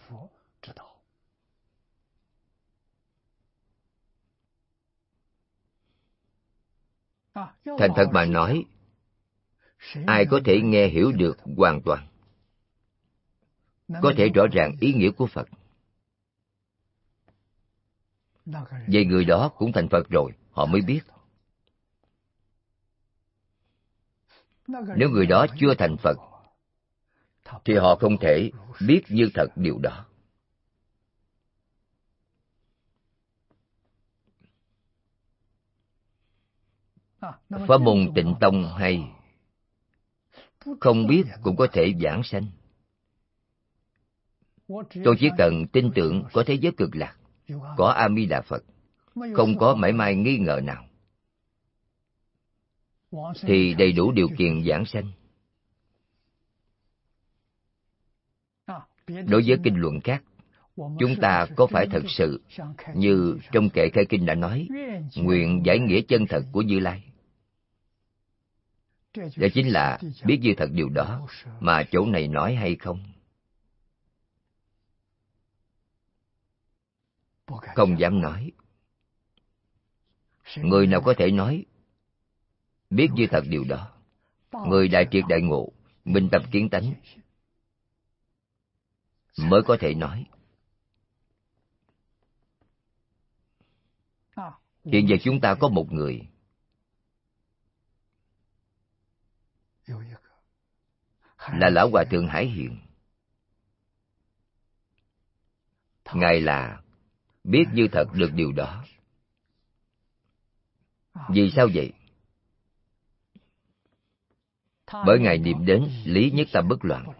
Thành thật mà nói, ai có thể nghe hiểu được hoàn toàn, có thể rõ ràng ý nghĩa của Phật, vậy người đó cũng thành Phật rồi, họ mới biết. Nếu người đó chưa thành Phật, thì họ không thể biết như thật điều đó. Pháp môn Tịnh Tông hay, không biết cũng có thể giảng sanh. Tôi chỉ cần tin tưởng có thế giới cực lạc, có A Di Đà Phật, không có mảy may nghi ngờ nào, thì đầy đủ điều kiện giảng sanh. Đối với kinh luận khác, chúng ta có phải thật sự như trong kệ khai kinh đã nói, nguyện giải nghĩa chân thật của Như Lai? Đó chính là biết như thật điều đó, mà chỗ này nói hay không? Không dám nói. Người nào có thể nói biết như thật điều đó? Người đại triệt đại ngộ, minh tâm kiến tánh mới có thể nói. Hiện giờ chúng ta có một người là Lão Hòa Thượng Hải Hiền. Ngài là biết như thật được điều đó. Vì sao vậy? Bởi Ngài niệm đến lý nhất tâm bất loạn.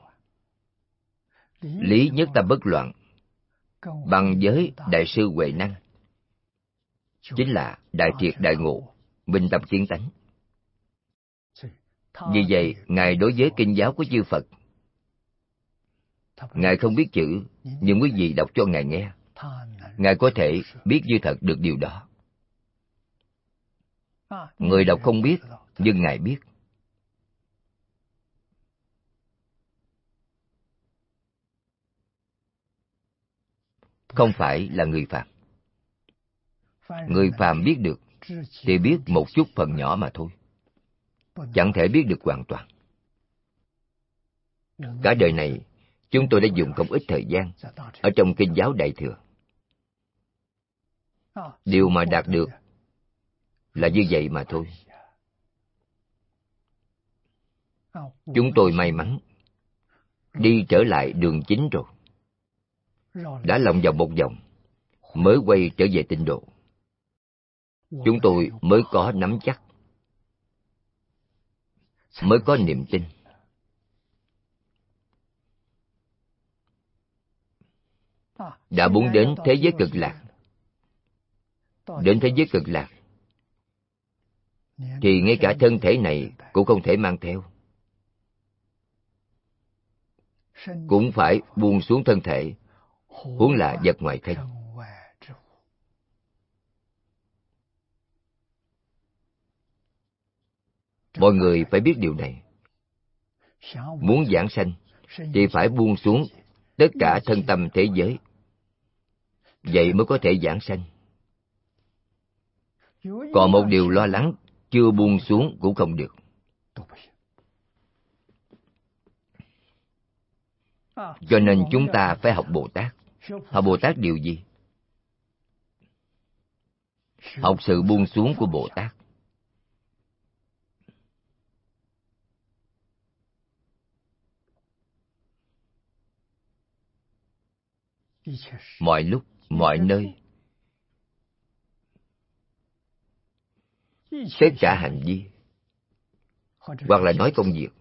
Lý nhất tâm bất loạn bằng với Đại sư Huệ Năng, chính là đại triệt đại ngộ, minh tâm kiến tánh. Vì vậy, Ngài đối với kinh giáo của chư Phật, Ngài không biết chữ, nhưng quý vị đọc cho Ngài nghe, Ngài có thể biết như thật được điều đó. Người đọc không biết, nhưng Ngài biết. Không phải là người phàm. Người phàm biết được thì biết một chút phần nhỏ mà thôi, chẳng thể biết được hoàn toàn. Cả đời này, chúng tôi đã dùng không ít thời gian ở trong kinh giáo Đại Thừa. Điều mà đạt được là như vậy mà thôi. Chúng tôi may mắn đi trở lại đường chính rồi. Đã lòng vòng một vòng, mới quay trở về tịnh độ. Chúng tôi mới có nắm chắc, mới có niềm tin. Đã muốn đến thế giới cực lạc, đến thế giới cực lạc, thì ngay cả thân thể này cũng không thể mang theo. Cũng phải buông xuống thân thể, huống là vật ngoài thân. Mọi người phải biết điều này. Muốn giảng sanh thì phải buông xuống tất cả thân tâm thế giới, vậy mới có thể giảng sanh. Còn một điều lo lắng chưa buông xuống cũng không được. Cho nên chúng ta phải học Bồ Tát. Học Bồ Tát điều gì? Học sự buông xuống của Bồ Tát. Mọi lúc, mọi nơi, tất cả hành vi, hoặc là nói công việc,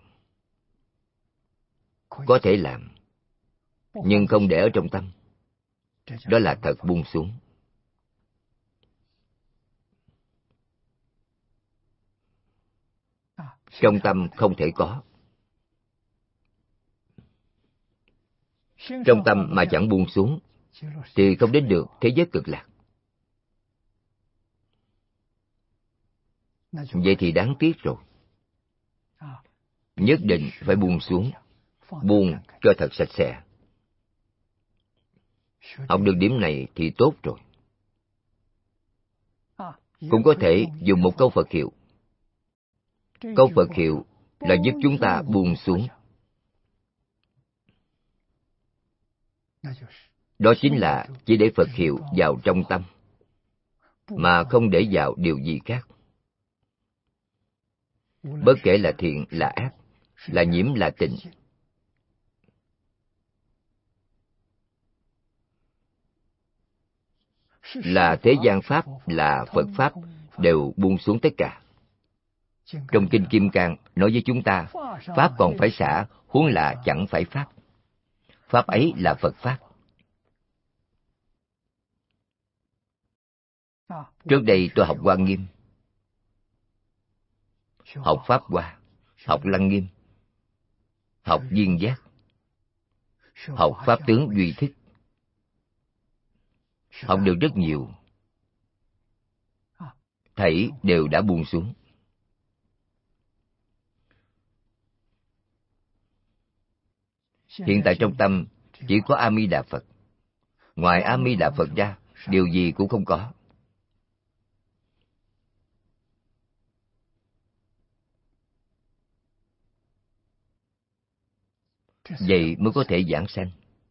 có thể làm, nhưng không để ở trong tâm. Đó là thật buông xuống. Trong tâm không thể có. Trong tâm mà chẳng buông xuống, thì không đến được thế giới cực lạc. Vậy thì đáng tiếc rồi. Nhất định phải buông xuống, buông cho thật sạch sẽ. Học được điểm này thì tốt rồi. Cũng có thể dùng một câu Phật hiệu. Câu Phật hiệu là giúp chúng ta buông xuống. Đó chính là chỉ để Phật hiệu vào trong tâm, mà không để vào điều gì khác. Bất kể là thiện là ác, là nhiễm là tịnh, là thế gian pháp, là Phật pháp, đều buông xuống tất cả. Trong Kinh Kim Cang nói với chúng ta, pháp còn phải xả, huống là chẳng phải pháp. Pháp ấy là Phật pháp. Trước đây tôi học Hoa Nghiêm, học Pháp Hoa, học Lăng Nghiêm, học Duyên Giác, học Pháp Tướng Duy Thức. Học được rất nhiều. Thảy đều đã buông xuống. Hiện tại trong tâm chỉ có A Di Đà Phật. Ngoài A Di Đà Phật ra, điều gì cũng không có. Vậy mới có thể giảng sanh.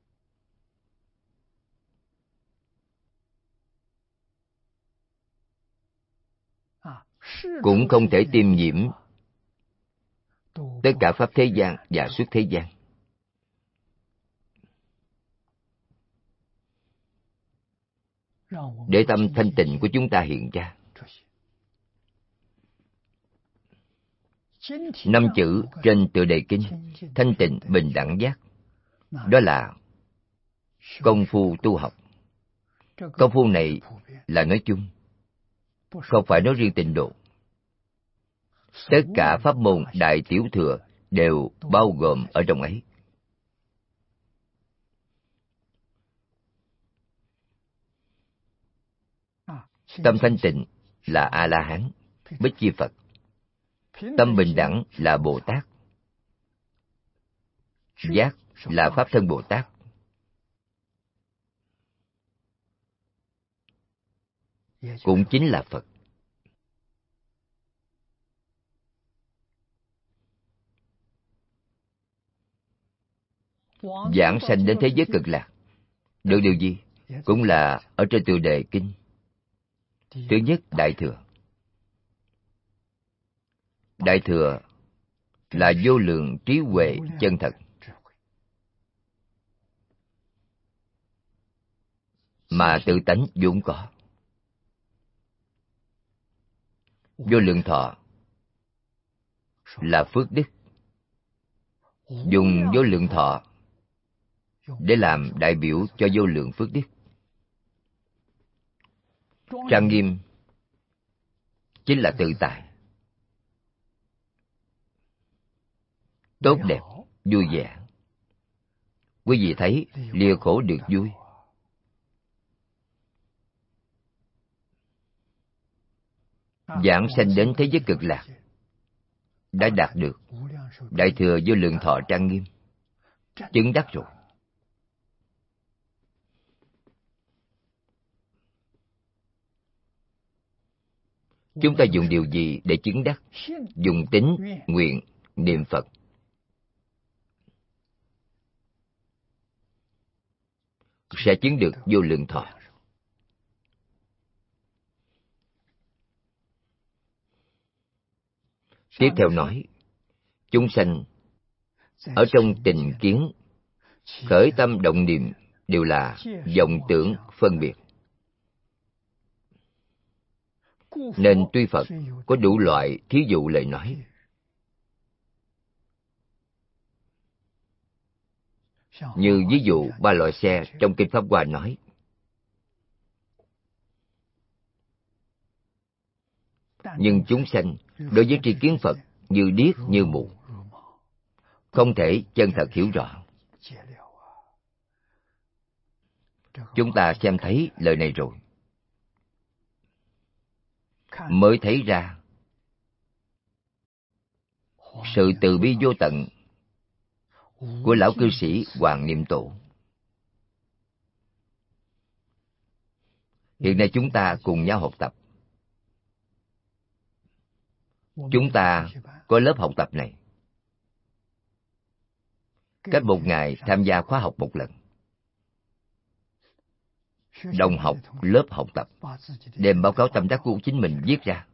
Cũng không thể tiêm nhiễm tất cả pháp thế gian và xuất thế gian. Để tâm thanh tịnh của chúng ta hiện ra. Năm chữ trên tựa đề kinh, thanh tịnh bình đẳng giác, đó là công phu tu học. Công phu này là nói chung, không phải nói riêng tịnh độ. Tất cả pháp môn đại tiểu thừa đều bao gồm ở trong ấy. Tâm thanh tịnh là A-la-hán, Bích Chi Phật. Tâm bình đẳng là Bồ Tát. Giác là Pháp Thân Bồ Tát. Cũng chính là Phật. Giảng sanh đến thế giới cực lạc, được điều gì? Cũng là ở trên tựa đề kinh. Thứ nhất, Đại Thừa. Đại Thừa là vô lượng trí huệ chân thật. mà tự tánh vốn có. Vô lượng thọ là phước đức. Dùng vô lượng thọ để làm đại biểu cho vô lượng phước đức. Trang nghiêm chính là tự tại, tốt đẹp, vui vẻ. Quý vị thấy lìa khổ được vui. Giảng sanh đến thế giới cực lạc, đã đạt được đại thừa vô lượng thọ trang nghiêm, chứng đắc rồi. Chúng ta dùng điều gì để chứng đắc? Dùng tín, nguyện, niệm Phật. Sẽ chứng được vô lượng thọ. Tiếp theo nói, chúng sanh ở trong tình kiến, khởi tâm động niệm đều là vọng tưởng phân biệt. Nên tuy Phật có đủ loại thí dụ lời nói. Như ví dụ ba loại xe trong Kinh Pháp Hoa nói. Nhưng chúng sanh đối với tri kiến Phật như điếc như mù, không thể chân thật hiểu rõ. Chúng ta xem thấy lời này rồi, mới thấy ra sự từ bi vô tận của lão cư sĩ Hoàng Niệm Tổ. Hiện nay chúng ta cùng nhau học tập. Chúng ta có lớp học tập này. Cách một ngày tham gia khóa học một lần. Đồng học, lớp học tập, đem báo cáo tâm đắc của chính mình viết ra,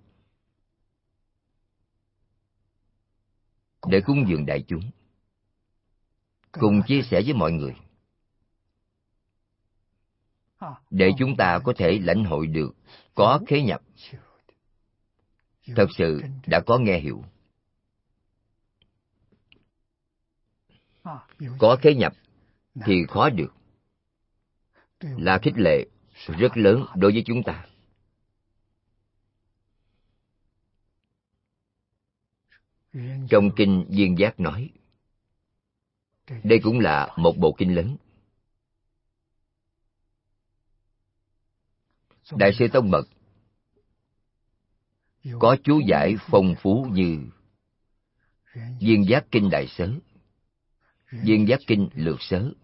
để cúng dường đại chúng, cùng chia sẻ với mọi người, để chúng ta có thể lãnh hội được có khế nhập. Thật sự đã có nghe hiểu. Có khế nhập thì khó được, là khích lệ rất lớn đối với chúng ta. Trong Kinh Duyên Giác nói, đây cũng là một bộ kinh lớn. Đại sư Tông Mật có chú giải phong phú như Duyên Giác Kinh Đại Sớ, Duyên Giác Kinh Lược Sớ.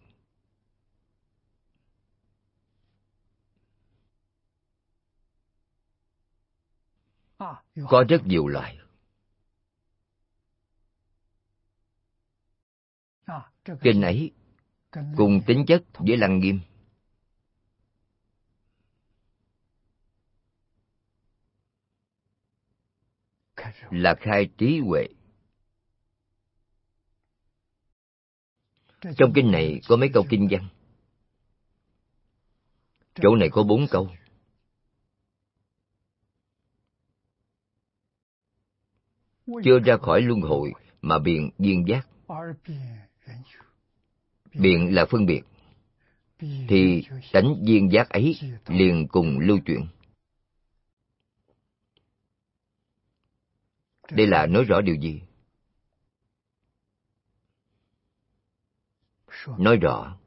Có rất nhiều loại. Kinh ấy cùng tính chất với Lăng Nghiêm. Là khai trí huệ. Trong kinh này có mấy câu kinh văn. Chỗ này có bốn câu. Chưa ra khỏi luân hồi mà biện duyên giác. Biện là phân biệt, thì tánh duyên giác ấy liền cùng lưu chuyển. Đây là nói rõ điều gì? Nói rõ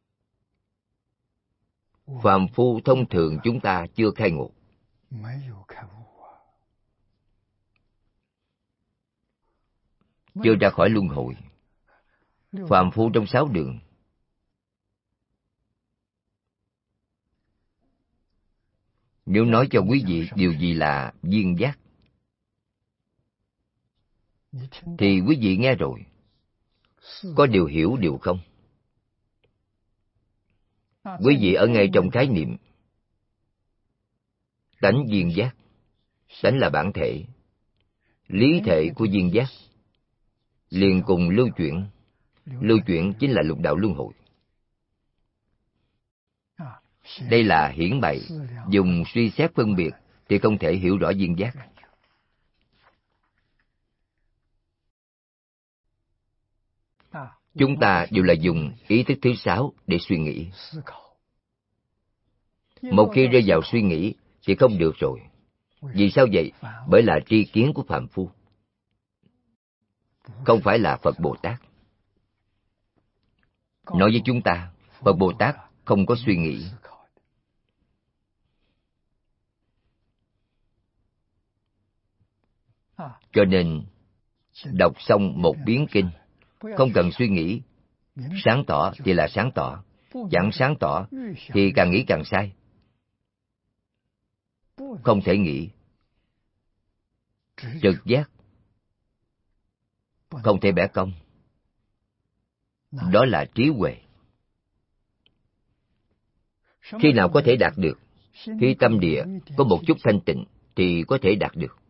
phàm phu thông thường chúng ta chưa khai ngộ. Chưa ra khỏi luân hồi. Phàm phu trong sáu đường. Nếu nói cho quý vị điều gì là duyên giác, thì quý vị nghe rồi, có điều hiểu điều không? Quý vị ở ngay trong khái niệm tánh duyên giác. Tánh là bản thể, lý thể của duyên giác, liền cùng lưu chuyển. Lưu chuyển chính là lục đạo luân hồi. Đây là hiển bày, dùng suy xét phân biệt thì không thể hiểu rõ duyên giác. Chúng ta đều là dùng ý thức thứ sáu để suy nghĩ. Một khi rơi vào suy nghĩ thì không được rồi. Vì sao vậy? Bởi là tri kiến của phàm phu, không phải là Phật Bồ Tát. Nói với chúng ta, Phật Bồ Tát không có suy nghĩ. Cho nên, đọc xong một biến kinh, không cần suy nghĩ. Sáng tỏ thì là sáng tỏ, chẳng sáng tỏ thì càng nghĩ càng sai. Không thể nghĩ. Trực giác không thể bẻ cong. Đó là trí huệ. Khi nào có thể đạt được? Khi tâm địa có một chút thanh tịnh thì có thể đạt được.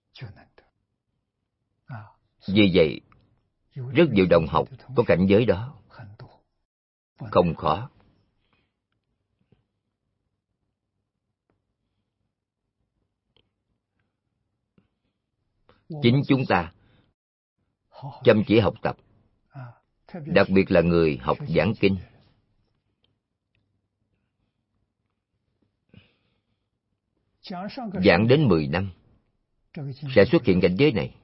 Vì vậy, rất nhiều đồng học có cảnh giới đó. Không khó. Chính chúng ta chăm chỉ học tập, đặc biệt là người học giảng kinh. Giảng đến mười năm, sẽ xuất hiện cảnh giới này.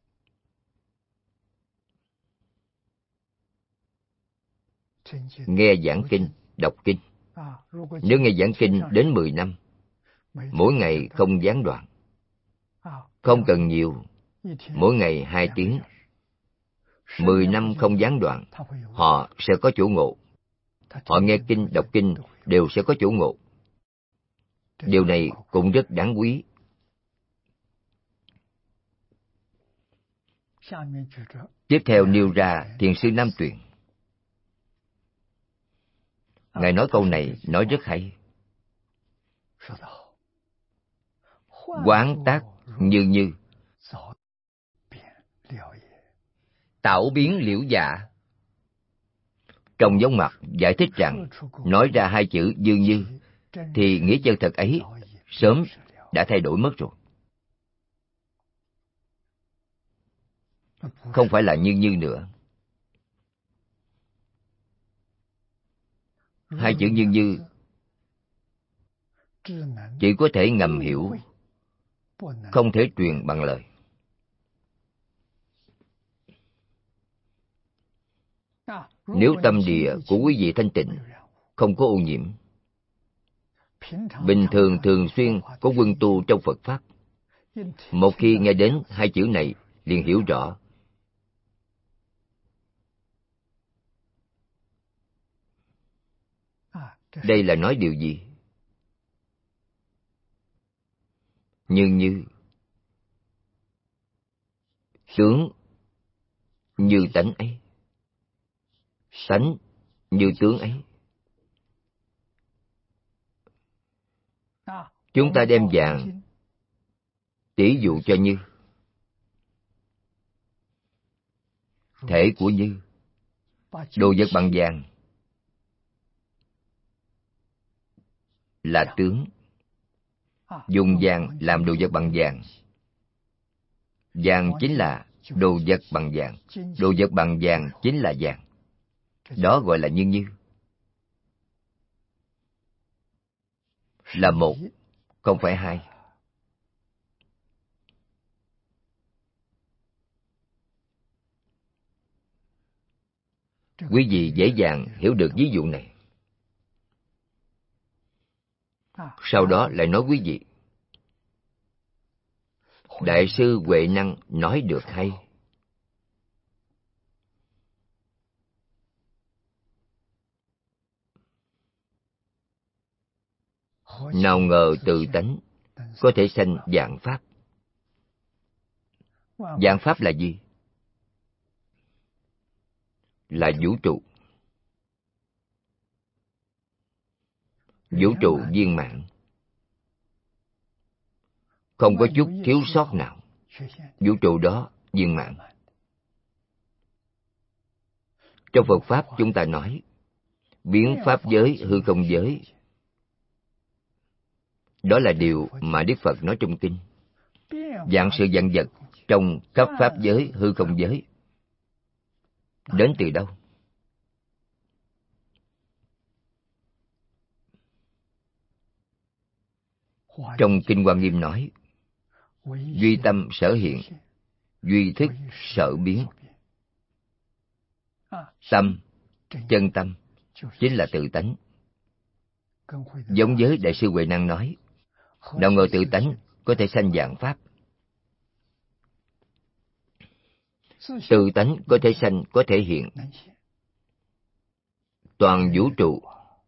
Nghe giảng kinh, đọc kinh. Nếu nghe giảng kinh đến mười năm, mỗi ngày không gián đoạn, không cần nhiều, mỗi ngày hai tiếng, mười năm không gián đoạn, họ sẽ có chỗ ngộ. Họ nghe kinh, đọc kinh đều sẽ có chỗ ngộ. Điều này cũng rất đáng quý. Tiếp theo nêu ra Thiền sư Nam Tuyền. Ngài nói câu này nói rất hay. Quán tác như như, tảo biến liễu dạ. Trong giống mặt giải thích rằng, nói ra hai chữ như như, thì nghĩa chân thật ấy sớm đã thay đổi mất rồi. Không phải là như như nữa. Hai chữ như như chỉ có thể ngầm hiểu, không thể truyền bằng lời. Nếu tâm địa của quý vị thanh tịnh, không có ô nhiễm, bình thường thường xuyên có quân tu trong Phật Pháp, một khi nghe đến hai chữ này liền hiểu rõ. Đây là nói điều gì? Như như, tướng như tánh ấy, tánh như tướng ấy. Chúng ta đem vàng tỷ dụ cho như. Thể của như, đồ vật bằng vàng là tướng. Dùng vàng làm đồ vật bằng vàng. Vàng chính là đồ vật bằng vàng. Đồ vật bằng vàng chính là vàng. Đó gọi là như như. Là một, không phải hai. Quý vị dễ dàng hiểu được ví dụ này. Sau đó lại nói quý vị, Đại sư Huệ Năng nói được hay. Nào ngờ từ tánh có thể sanh vạn pháp. Vạn pháp là gì? Là vũ trụ. Vũ trụ viên mãn, không có chút thiếu sót nào. Vũ trụ đó viên mãn. Trong Phật Pháp chúng ta nói, biến pháp giới hư không giới, Đó là điều mà Đức Phật nói trong kinh. Vạn sự vạn vật trong khắp pháp giới, hư không giới đến từ đâu? Trong Kinh Hoa Nghiêm nói, duy tâm sở hiện, duy thức sở biến. Tâm, chân tâm, chính là tự tánh. Giống với Đại sư Huệ Năng nói, đạo ngộ tự tánh có thể sanh vạn pháp. Tự tánh có thể sanh, có thể hiện. Toàn vũ trụ,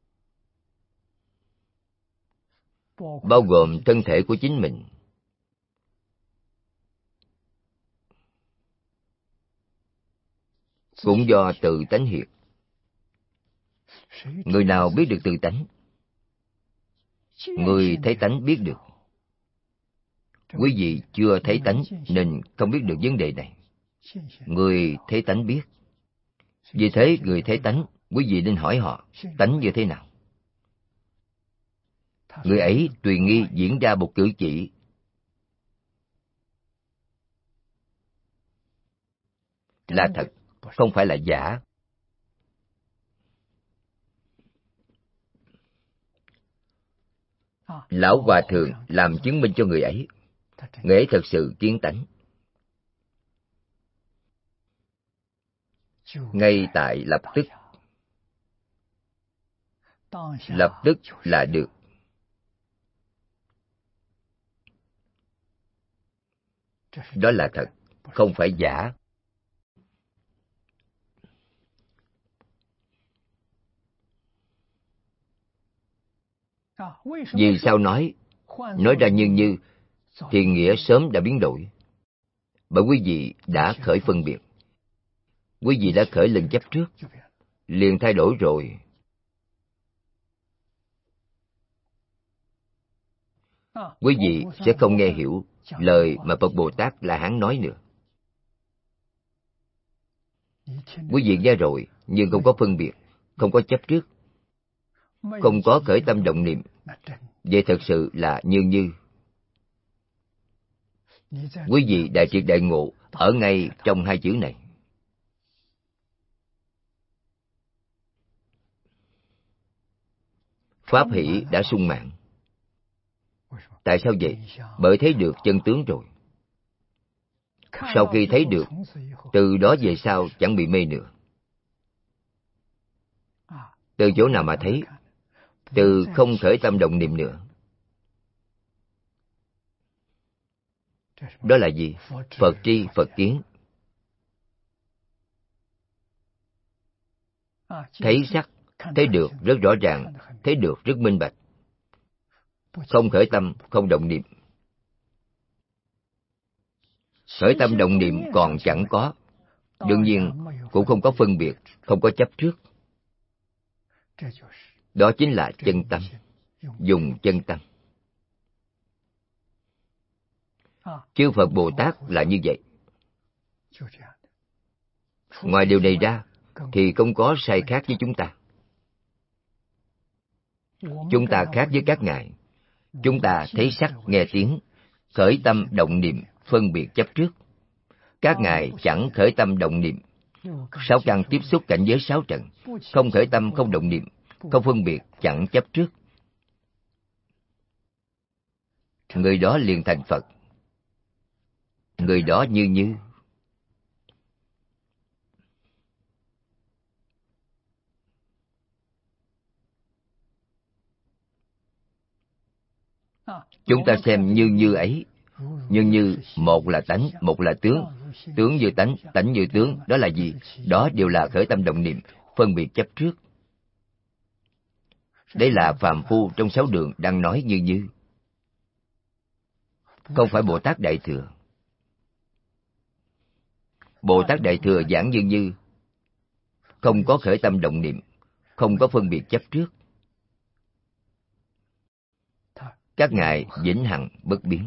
bao gồm thân thể của chính mình, cũng do tự tánh hiện. Người nào biết được tự tánh? Người thấy tánh biết được. Quý vị chưa thấy tánh nên không biết được vấn đề này. Người thấy tánh biết. Vì thế người thấy tánh, quý vị nên hỏi họ, tánh như thế nào? Người ấy tùy nghi diễn ra một cử chỉ, là thật, không phải là giả. Lão Hòa Thượng làm chứng minh cho người ấy. Người ấy thật sự kiến tánh. Ngay tại lập tức. Lập tức là được. Đó là thật, không phải giả. Vì sao nói, nói ra như như, thì nghĩa sớm đã biến đổi. Bởi quý vị đã khởi phân biệt. Quý vị đã khởi lên chấp trước, liền thay đổi rồi. Quý vị sẽ không nghe hiểu lời mà Phật Bồ Tát La Hán nói nữa. Quý vị nghe rồi, nhưng không có phân biệt, không có chấp trước, không có khởi tâm động niệm. Vậy thật sự là như như. Quý vị đại triệt đại ngộ ở ngay trong hai chữ này. Pháp hỷ đã sung mãn. Tại sao vậy? Bởi thấy được chân tướng rồi. Sau khi thấy được, từ đó về sau chẳng bị mê nữa. Từ chỗ nào mà thấy? Từ không khởi tâm động niệm nữa. Đó là gì? Phật tri, Phật kiến. Thấy sắc, thấy được rất rõ ràng, thấy được rất minh bạch. Không khởi tâm, không động niệm. Khởi tâm động niệm còn chẳng có. Đương nhiên, cũng không có phân biệt, không có chấp trước. Đó chính là chân tâm. Dùng chân tâm. Chư Phật Bồ Tát là như vậy. Ngoài điều này ra, thì không có sai khác với chúng ta. Chúng ta khác với các ngài. Chúng ta thấy sắc, nghe tiếng, khởi tâm động niệm, phân biệt chấp trước. Các ngài chẳng khởi tâm động niệm. Sáu căn tiếp xúc cảnh giới sáu trần, không khởi tâm, không động niệm, không phân biệt, chẳng chấp trước. Người đó liền thành Phật. Người đó như như. Chúng ta xem như như ấy. Như như, một là tánh, một là tướng. Tướng như tánh, tánh như tướng. Đó là gì? Đó đều là khởi tâm động niệm, phân biệt chấp trước. Đây là phàm phu trong sáu đường đang nói như như. Không phải Bồ Tát Đại Thừa. Bồ Tát Đại Thừa giảng như như, không có khởi tâm động niệm, không có phân biệt chấp trước. Các ngài vĩnh hằng bất biến.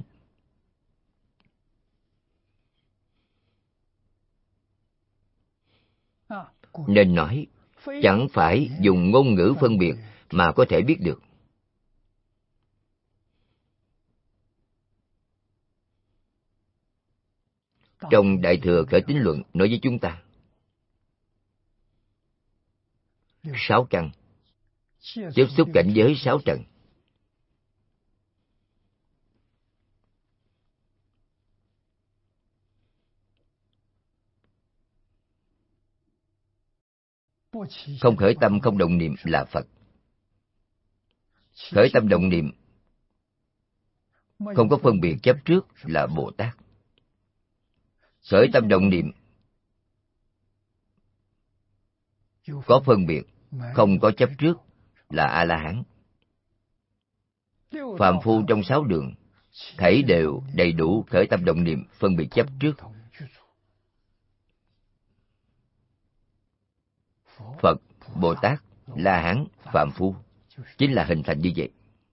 Nên nói, chẳng phải dùng ngôn ngữ phân biệt mà có thể biết được. Trong Đại Thừa Khởi Tín Luận nói với chúng ta, sáu căn, tiếp xúc cảnh giới sáu trần. Không khởi tâm không động niệm là Phật. Khởi tâm động niệm không có phân biệt chấp trước là Bồ Tát. Khởi tâm động niệm có phân biệt, không có chấp trước là A-la-hán. Phàm phu trong sáu đường thảy đều đầy đủ khởi tâm động niệm phân biệt chấp trước. Phật, Bồ Tát, La-hán, Phàm phu chính là hình thành như vậy.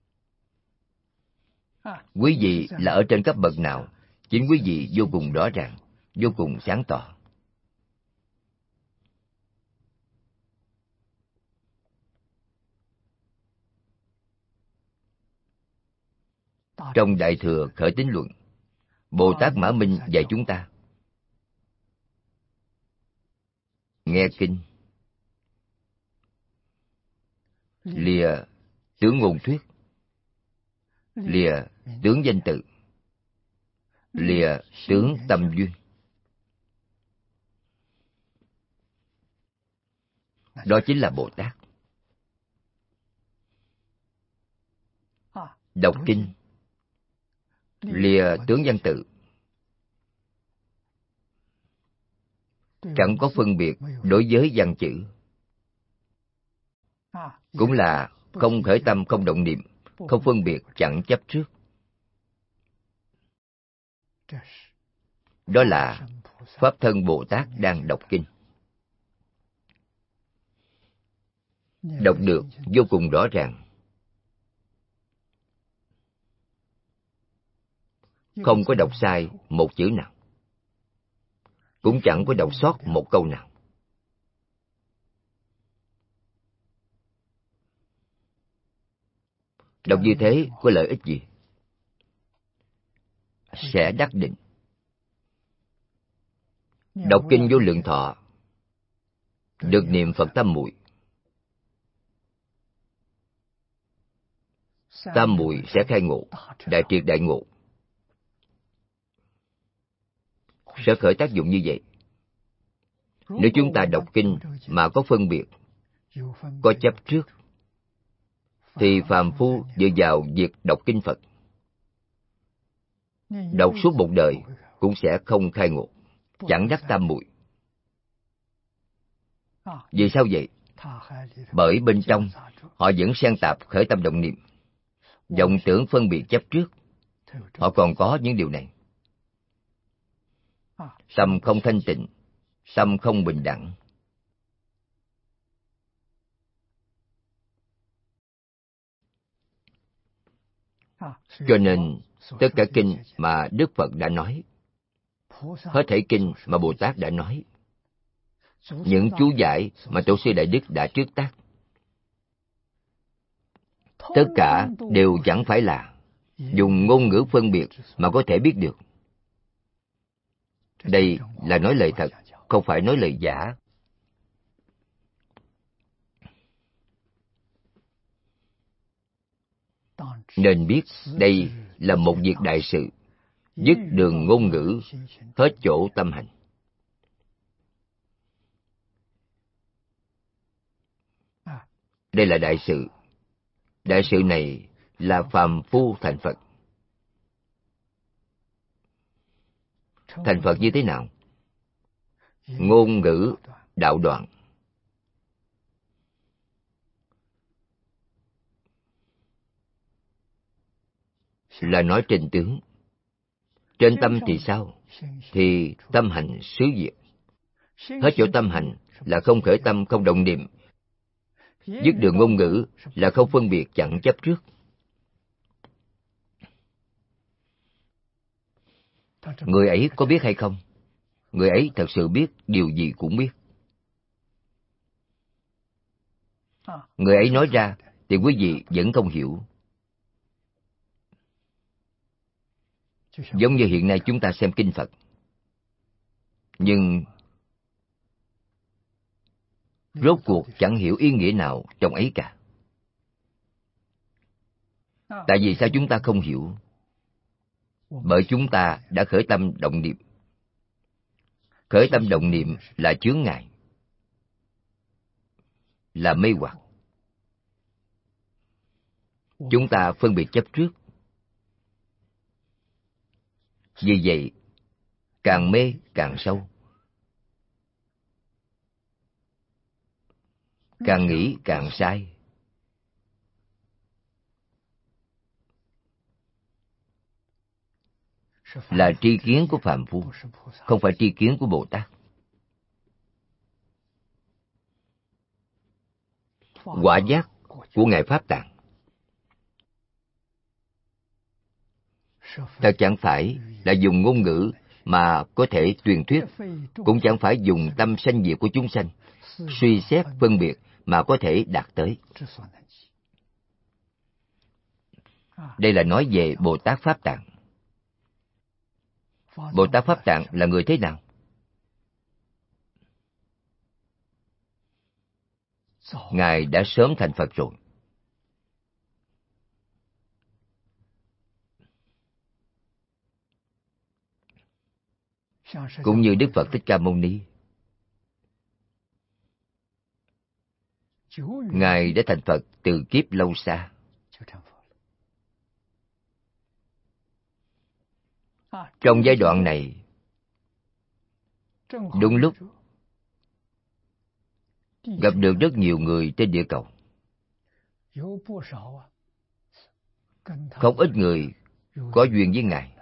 Quý vị là ở trên cấp bậc nào, chính quý vị vô cùng rõ ràng, vô cùng sáng tỏ. Trong Đại Thừa Khởi Tín Luận, Bồ Tát Mã Minh dạy chúng ta nghe kinh, lìa tướng ngôn thuyết, lìa tướng danh tự, lìa tướng tâm duyên. Đó chính là Bồ Tát. Đọc kinh, lìa tướng văn tự, chẳng có phân biệt đối với văn chữ, cũng là không khởi tâm không động niệm, không phân biệt chẳng chấp trước. Đó là Pháp thân Bồ Tát đang đọc kinh. Đọc được vô cùng rõ ràng, không có đọc sai một chữ nào, cũng chẳng có đọc sót một câu nào. Đọc như thế có lợi ích gì? Sẽ đắc định. Đọc kinh Vô Lượng Thọ, được niệm Phật tam muội. Tam muội sẽ khai ngộ, đại triệt đại ngộ, sẽ khởi tác dụng như vậy. Nếu chúng ta đọc kinh mà có phân biệt, có chấp trước, thì phàm phu dựa vào việc đọc kinh Phật, đọc suốt một đời cũng sẽ không khai ngộ, chẳng đắc tam muội. Vì sao vậy? Bởi bên trong họ vẫn xen tạp khởi tâm động niệm, vọng tưởng phân biệt chấp trước. Họ còn có những điều này. Tâm không thanh tịnh, tâm không bình đẳng. Cho nên tất cả kinh mà Đức Phật đã nói, hết thảy kinh mà Bồ Tát đã nói, những chú giải mà Tổ sư Đại Đức đã trước tác, tất cả đều chẳng phải là dùng ngôn ngữ phân biệt mà có thể biết được. Đây là nói lời thật, không phải nói lời giả. Nên biết đây là một việc đại sự, dứt đường ngôn ngữ, hết chỗ tâm hành. Đây là đại sự. Đại sự này là phàm phu thành Phật. Thành Phật như thế nào? Ngôn ngữ đạo đoạn. Là nói trên tướng. Trên tâm thì sao? Thì tâm hành xứ diệt. Hết chỗ tâm hành là không khởi tâm không động niệm. Dứt đường ngôn ngữ là không phân biệt chẳng chấp trước. Người ấy có biết hay không? Người ấy thật sự biết, điều gì cũng biết. Người ấy nói ra thì quý vị vẫn không hiểu. Giống như hiện nay chúng ta xem kinh Phật. Nhưng rốt cuộc chẳng hiểu ý nghĩa nào trong ấy cả. Tại vì sao chúng ta không hiểu? Bởi chúng ta đã khởi tâm động niệm. Khởi tâm động niệm là chướng ngại, là mê hoặc. Chúng ta phân biệt chấp trước. Vì vậy, càng mê càng sâu, càng nghĩ càng sai. Là tri kiến của phàm phu, không phải tri kiến của Bồ Tát. Quả giác của Ngài Pháp Tạng thật chẳng phải là dùng ngôn ngữ mà có thể truyền thuyết, cũng chẳng phải dùng tâm sanh diệt của chúng sanh, suy xét phân biệt mà có thể đạt tới. Đây là nói về Bồ Tát Pháp Tạng. Bồ Tát Pháp Tạng là người thế nào? Ngài đã sớm thành Phật rồi. Cũng như Đức Phật Thích Ca Mâu Ni, Ngài đã thành Phật từ kiếp lâu xa. Trong giai đoạn này, đúng lúc gặp được rất nhiều người trên địa cầu. Không ít người có duyên với Ngài.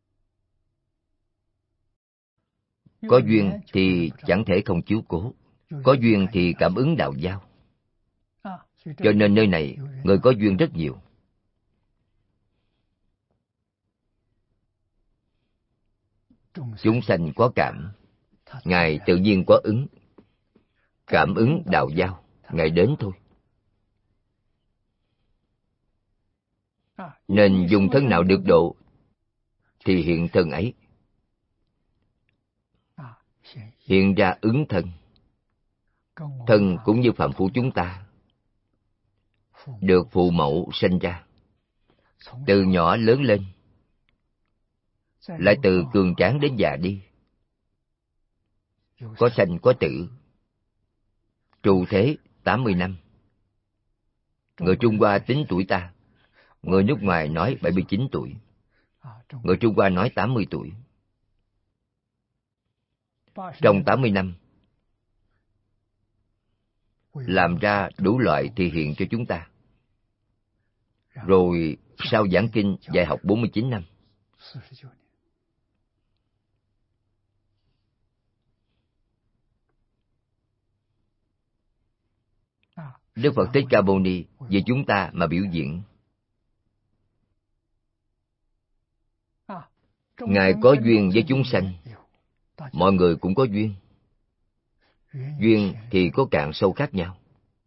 Có duyên thì chẳng thể không chiếu cố. Có duyên thì cảm ứng đạo giao. Cho nên nơi này, người có duyên rất nhiều. Chúng sanh có cảm, Ngài tự nhiên có ứng. Cảm ứng đạo giao, Ngài đến thôi. Nên dùng thân nào được độ, thì hiện thân ấy. Hiện ra ứng thân. Thân cũng như phàm phu chúng ta, được phụ mẫu sinh ra, từ nhỏ lớn lên, lại từ cường tráng đến già đi, có sanh có tử, trụ thế tám mươi năm. Người Trung Hoa tính tuổi ta, người nước ngoài nói bảy mươi chín tuổi, người Trung Hoa nói tám mươi tuổi. Trong tám mươi năm, làm ra đủ loại thị hiện cho chúng ta. Rồi sau giảng kinh dạy học bốn mươi chín năm. Đức Phật Thích Ca Mâu Ni vì chúng ta mà biểu diễn. Ngài có duyên với chúng sanh, mọi người cũng có duyên. Duyên thì có cạn sâu khác nhau.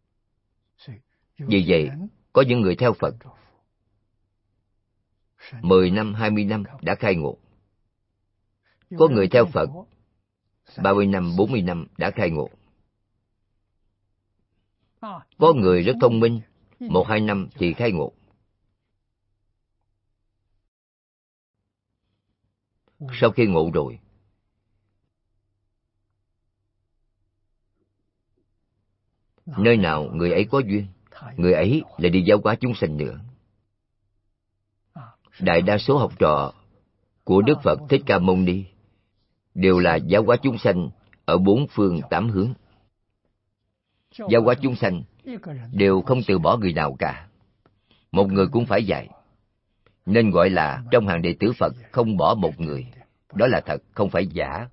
Vì vậy, có những người theo Phật mười năm, hai mươi năm đã khai ngộ. Có người theo Phật ba mươi năm, bốn mươi năm đã khai ngộ. Có người rất thông minh, một hai năm thì khai ngộ. Sau khi ngộ rồi, nơi nào người ấy có duyên, người ấy lại đi giáo hóa chúng sanh nữa. Đại đa số học trò của Đức Phật Thích Ca Mâu Ni đều là giáo hóa chúng sanh ở bốn phương tám hướng. Giáo hóa chúng sanh đều không từ bỏ người nào cả. Một người cũng phải dạy. Nên gọi là trong hàng đệ tử Phật không bỏ một người. Đó là thật, không phải giả.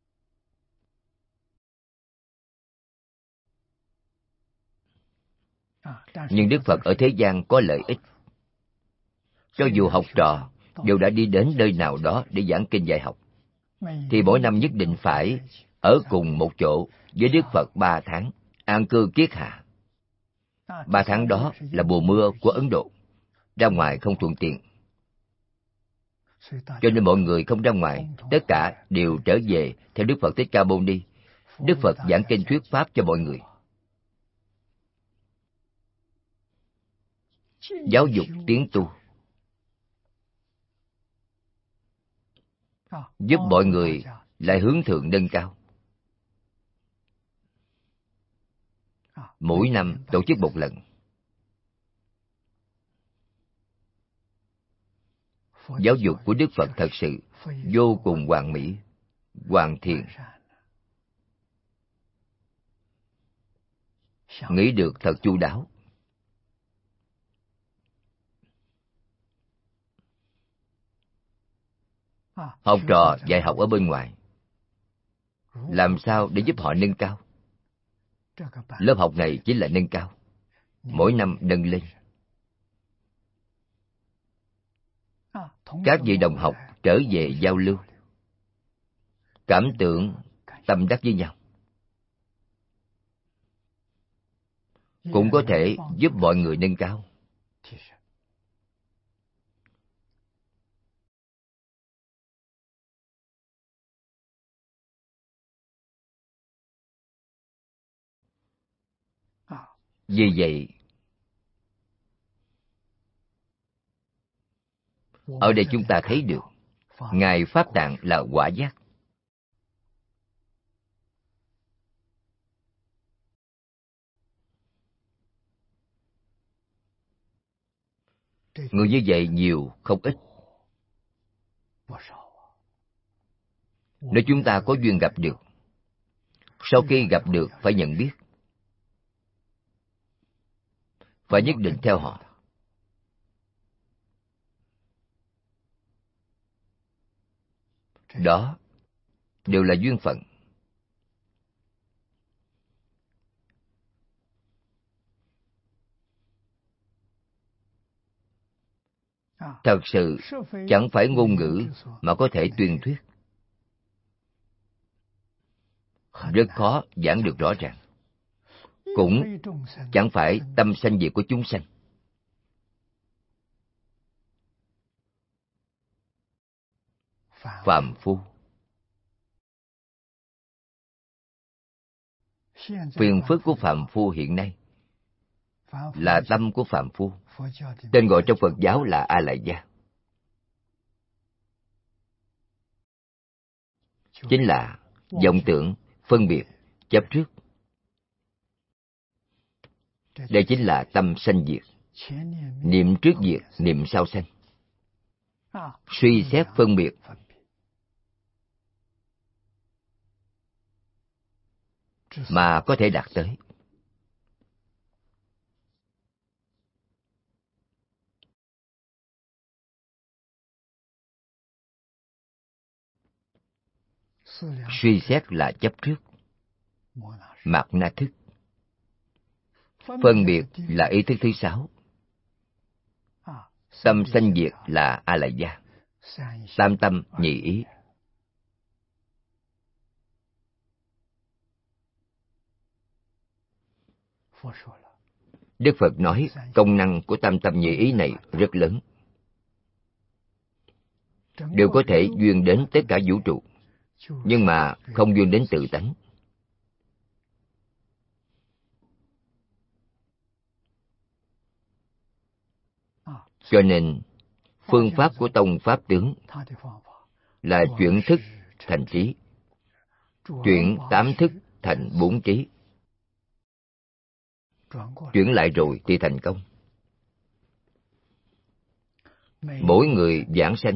Nhưng Đức Phật ở thế gian có lợi ích. Cho dù học trò đều đã đi đến nơi nào đó để giảng kinh dạy học, thì mỗi năm nhất định phải ở cùng một chỗ với Đức Phật ba tháng, an cư kiết hạ. Ba tháng đó là mùa mưa của Ấn Độ, ra ngoài không thuận tiện. Cho nên mọi người không ra ngoài, tất cả đều trở về theo Đức Phật Thích Ca Mâu Ni. Đức Phật giảng kinh thuyết pháp cho mọi người. Giáo dục tiến tu, giúp mọi người lại hướng thượng nâng cao. Mỗi năm tổ chức một lần. Giáo dục của Đức Phật thật sự vô cùng hoàn mỹ, hoàn thiện. Nghĩ được thật chu đáo. Học trò dạy học ở bên ngoài, làm sao để giúp họ nâng cao? Lớp học này chính là nâng cao, mỗi năm nâng lên. Các vị đồng học trở về giao lưu, cảm tưởng, tâm đắc với nhau, cũng có thể giúp mọi người nâng cao. Vì vậy, ở đây chúng ta thấy được Ngài Pháp Tạng là quả giác. Người như vậy nhiều không ít. Nếu chúng ta có duyên gặp được, sau khi gặp được phải nhận biết, phải nhất định theo họ. Đó đều là duyên phận. Thật sự chẳng phải ngôn ngữ mà có thể tuyên thuyết. Rất khó giảng được rõ ràng. Cũng chẳng phải tâm sanh diệt của chúng sanh. Phàm phu. Phiền phức của phàm phu hiện nay là tâm của phàm phu. Tên gọi trong Phật giáo là A Lại Gia. Chính là vọng tưởng, phân biệt, chấp trước. Đây chính là tâm sanh diệt. Niệm trước diệt, niệm sau sanh. Suy xét phân biệt, mà có thể đạt tới. Suy xét là chấp trước, mạt na thức. Phân biệt là ý thức thứ sáu. Tâm sanh diệt là A Lại Gia. Tam tâm nhị ý. Đức Phật nói công năng của tam tâm nhị ý này rất lớn, đều có thể duyên đến tất cả vũ trụ, nhưng mà không duyên đến tự tánh. Cho nên phương pháp của tông pháp tướng là chuyển thức thành trí, chuyển tám thức thành bốn trí. Chuyển lại rồi thì thành công. Mỗi người giảng sanh,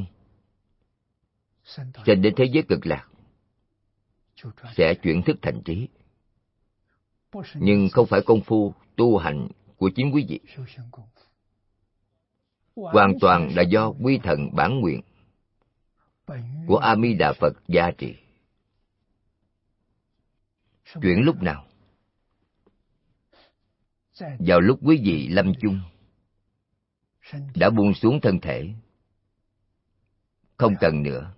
sanh đến thế giới cực lạc, sẽ chuyển thức thành trí. Nhưng không phải công phu tu hành của chính quý vị, hoàn toàn là do quy thần bản nguyện của A Di Đà Phật gia trì. Chuyển lúc nào? Vào lúc quý vị lâm chung, đã buông xuống thân thể, không cần nữa,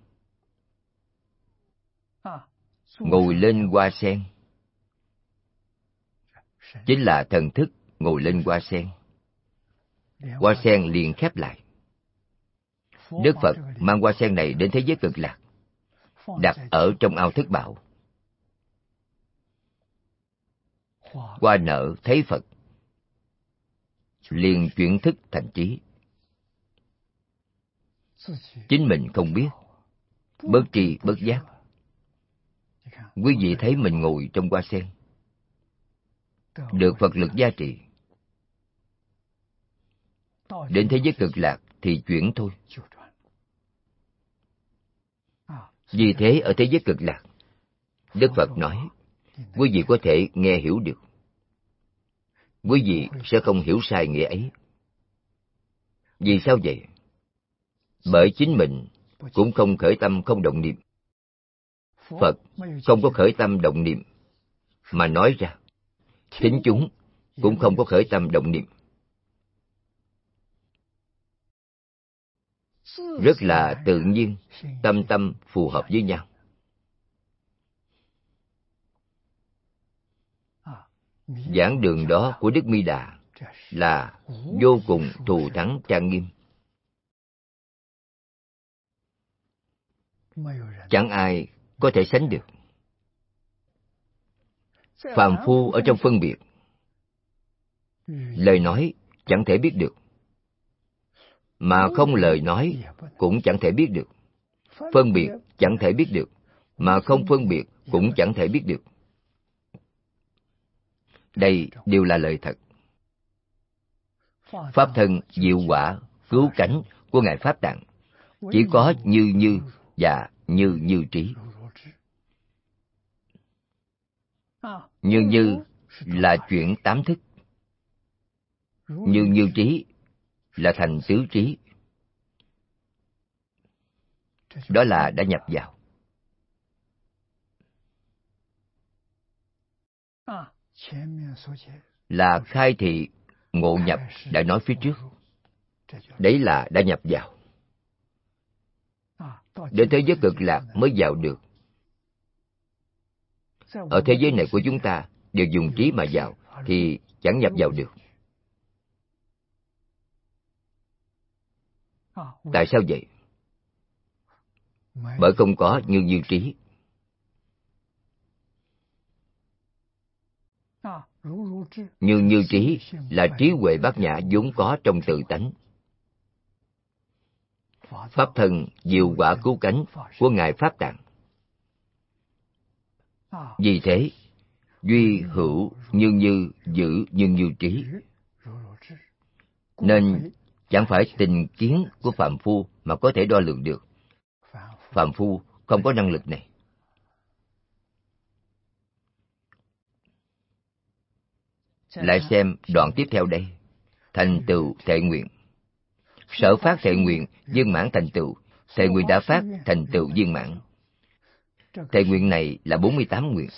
ngồi lên hoa sen, chính là thần thức ngồi lên hoa sen. Hoa sen liền khép lại. Đức Phật mang hoa sen này đến thế giới cực lạc, đặt ở trong ao Thất Bảo. Hoa nở thấy Phật, liền chuyển thức thành trí. Chính mình không biết, bất tri bất giác. Quý vị thấy mình ngồi trong hoa sen, được Phật lực gia trì. Đến thế giới cực lạc thì chuyển thôi. Vì thế ở thế giới cực lạc, Đức Phật nói, quý vị có thể nghe hiểu được. Quý vị sẽ không hiểu sai nghĩa ấy. Vì sao vậy? Bởi chính mình cũng không khởi tâm không động niệm. Phật không có khởi tâm động niệm mà nói ra. Thính chúng cũng không có khởi tâm động niệm. Rất là tự nhiên, tâm tâm phù hợp với nhau. Giảng đường đó của Đức Mi Đà là vô cùng thù thắng trang nghiêm. Chẳng ai có thể sánh được. Phàm phu ở trong phân biệt, lời nói chẳng thể biết được, mà không lời nói cũng chẳng thể biết được. Phân biệt chẳng thể biết được, mà không phân biệt cũng chẳng thể biết được. Đây đều là lời thật. Pháp thân diệu quả cứu cánh của Ngài Pháp Tạng chỉ có như như và như như trí. Như như là chuyển tám thức, như như trí là thành tứ trí. Đó là đã nhập vào. Là khai thị ngộ nhập đã nói phía trước. Đấy là đã nhập vào. Đến thế giới cực lạc mới vào được. Ở thế giới này của chúng ta đều dùng trí mà vào thì chẳng nhập vào được. Tại sao vậy? Bởi không có như như trí. Như như trí là trí huệ bát nhã vốn có trong tự tánh. Pháp thân diệu quả cứu cánh của Ngài Pháp Tạng. Vì thế, duy hữu như như giữ như như trí. Nên chẳng phải tình kiến của phàm phu mà có thể đo lường được. Phàm phu không có năng lực này. Lại xem đoạn tiếp theo đây. Thành tựu thệ nguyện. Sở phát thệ nguyện viên mãn thành tựu. Thệ nguyện đã phát thành tựu viên mãn. Thệ nguyện này là bốn mươi tám nguyện.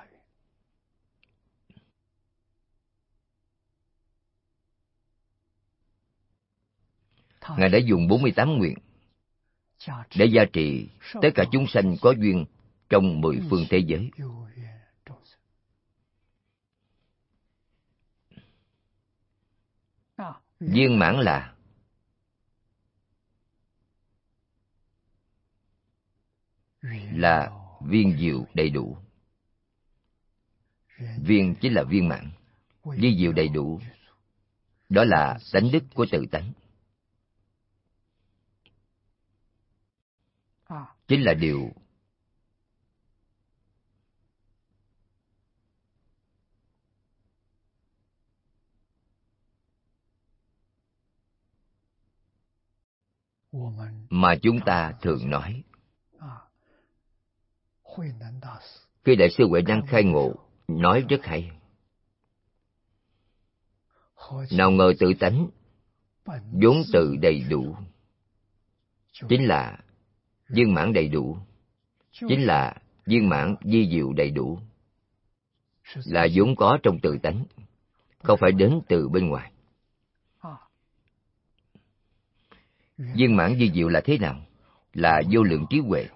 Ngài đã dùng bốn mươi tám nguyện để gia trì tất cả chúng sanh có duyên trong mười phương thế giới. Viên mãn là là viên diệu đầy đủ. Viên chính là viên mãn, vi diệu đầy đủ. Đó là tánh đức của tự tánh. Chính là điều mà chúng ta thường nói. Khi Đại sư Huệ Năng khai ngộ nói rất hay. Nào ngờ tự tánh vốn tự đầy đủ, chính là viên mãn đầy đủ, chính là viên mãn vi diệu đầy đủ, là vốn có trong tự tánh, không phải đến từ bên ngoài. Viên mãn vi diệu là thế nào? Là vô lượng trí huệ,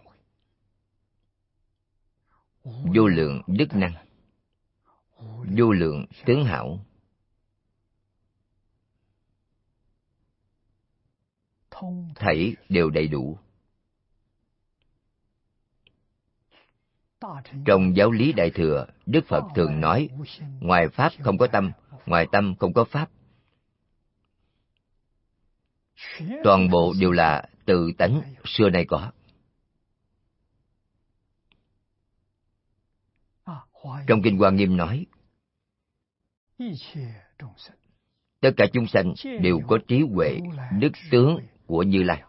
vô lượng đức năng, vô lượng tướng hảo. thảy đều đầy đủ. Trong giáo lý Đại Thừa, Đức Phật thường nói, ngoài Pháp không có tâm, ngoài tâm không có Pháp. Toàn bộ đều là tự tánh xưa nay có. Trong Kinh Hoa Nghiêm nói, tất cả chúng sanh đều có trí huệ, đức tướng của Như Lai.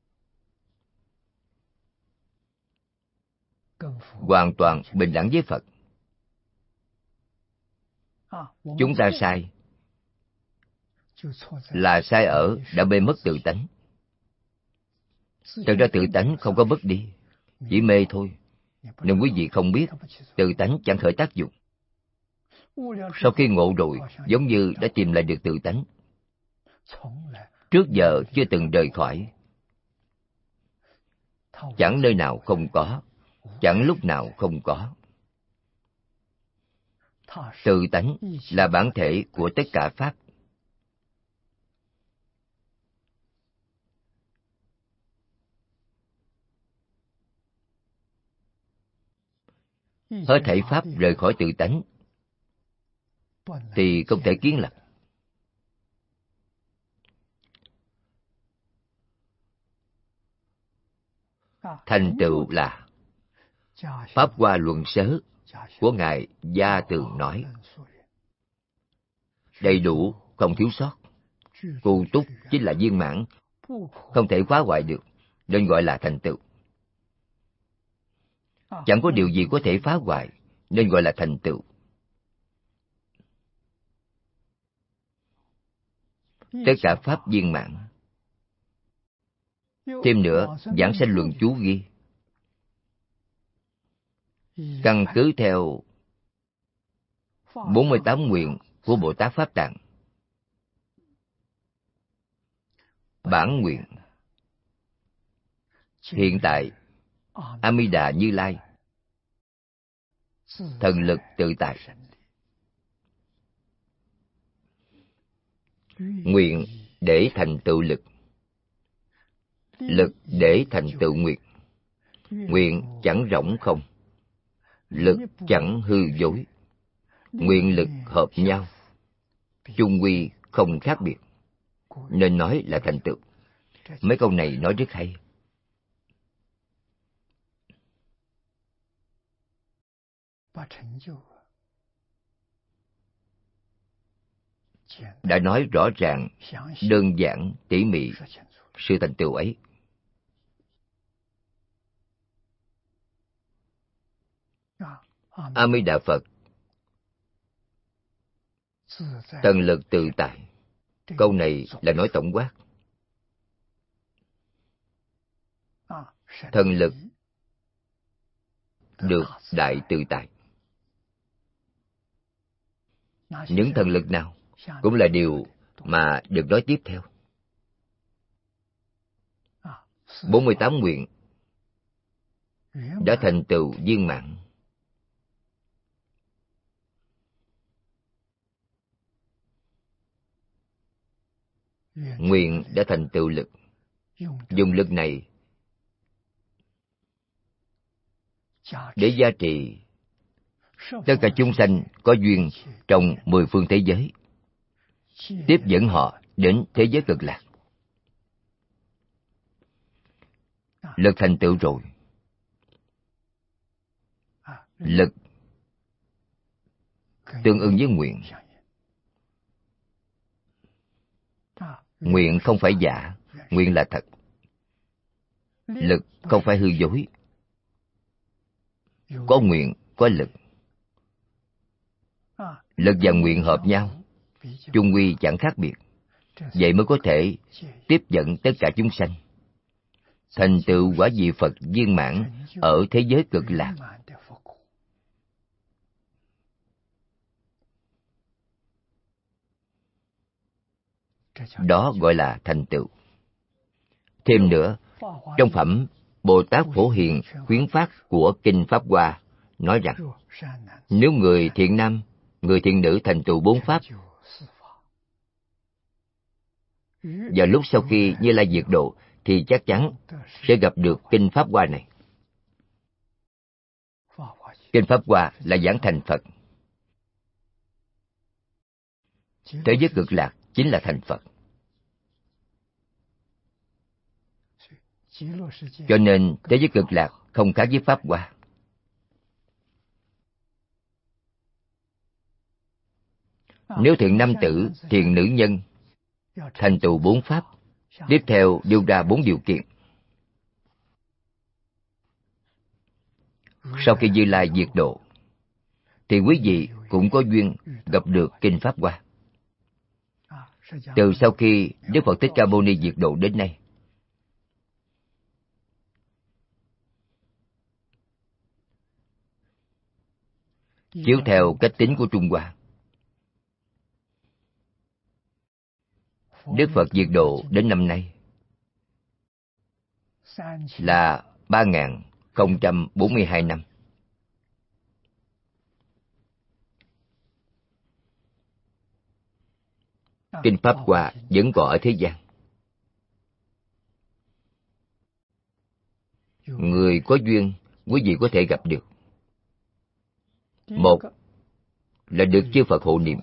Hoàn toàn bình đẳng với Phật. Chúng ta sai là sai ở đã mê mất tự tánh. Thật ra tự tánh không có mất đi, chỉ mê thôi. Nên quý vị không biết, tự tánh chẳng khởi tác dụng. Sau khi ngộ rồi, giống như đã tìm lại được tự tánh. Trước giờ chưa từng rời khỏi. Chẳng nơi nào không có, chẳng lúc nào không có. Tự tánh là bản thể của tất cả Pháp. Hết thảy Pháp rời khỏi tự tánh thì không thể kiến lập. Thành tựu là Pháp Hoa Luận Sớ của Ngài Gia Tường nói, đầy đủ, không thiếu sót. Cụ túc chính là viên mãn, không thể phá hoại được, nên gọi là thành tựu. Chẳng có điều gì có thể phá hoại, nên gọi là thành tựu. Tất cả Pháp viên mãn. Thêm nữa, Giảng Sanh Luận chú ghi, căn cứ theo bốn mươi tám nguyện của Bồ Tát Pháp Tạng. Bản nguyện hiện tại, A Di Đà Như Lai thần lực tự tại. Nguyện để thành tựu lực, lực để thành tựu nguyện. Nguyện chẳng rỗng không, lực chẳng hư dối. Nguyện lực hợp nhau, chung quy không khác biệt, nên nói là thành tựu. Mấy câu này nói rất hay. Đã nói rõ ràng, đơn giản, tỉ mỉ sự thành tựu ấy. A Di Đà Phật thần lực tự tại. Câu này là nói tổng quát. Thần lực được đại tự tại. Những thần lực nào cũng là điều mà được nói tiếp theo. bốn mươi tám nguyện đã thành tựu viên mãn. Nguyện đã thành tựu lực. Dùng lực này để gia trì tất cả chúng sanh có duyên trong mười phương thế giới, tiếp dẫn họ đến thế giới Cực Lạc. Lực thành tựu rồi, lực tương ứng với nguyện. Nguyện không phải giả, nguyện là thật. Lực không phải hư dối. Có nguyện, có lực. Lực và nguyện hợp nhau, chung quy chẳng khác biệt. Vậy mới có thể tiếp dẫn tất cả chúng sanh, thành tựu quả vị Phật viên mãn ở thế giới Cực Lạc. Đó gọi là thành tựu. Thêm nữa, trong phẩm Bồ Tát Phổ Hiền khuyến phát của Kinh Pháp Hoa nói rằng, nếu người thiện nam, người thiện nữ thành tựu bốn pháp, Vào lúc sau khi Như Lai diệt độ thì chắc chắn sẽ gặp được Kinh Pháp Hoa này. Kinh Pháp Hoa là giảng thành Phật. Thế giới cực lạc chính là thành Phật. Cho nên thế giới cực lạc không khác với Pháp Hoa. Nếu thiện nam tử, thiện nữ nhân thành tựu bốn pháp, tiếp theo đưa ra bốn điều kiện. Sau khi Như Lai diệt độ, thì quý vị cũng có duyên gặp được Kinh Pháp Hoa. Từ sau khi Đức Phật Thích Ca Mâu Ni diệt độ đến nay, chiếu theo cách tính của Trung Hoa, Đức Phật diệt độ đến năm nay là ba nghìn không trăm bốn mươi hai năm. Kinh Pháp Hoa vẫn còn ở thế gian. Người có duyên, quý vị có thể gặp được. Một là được chư Phật hộ niệm.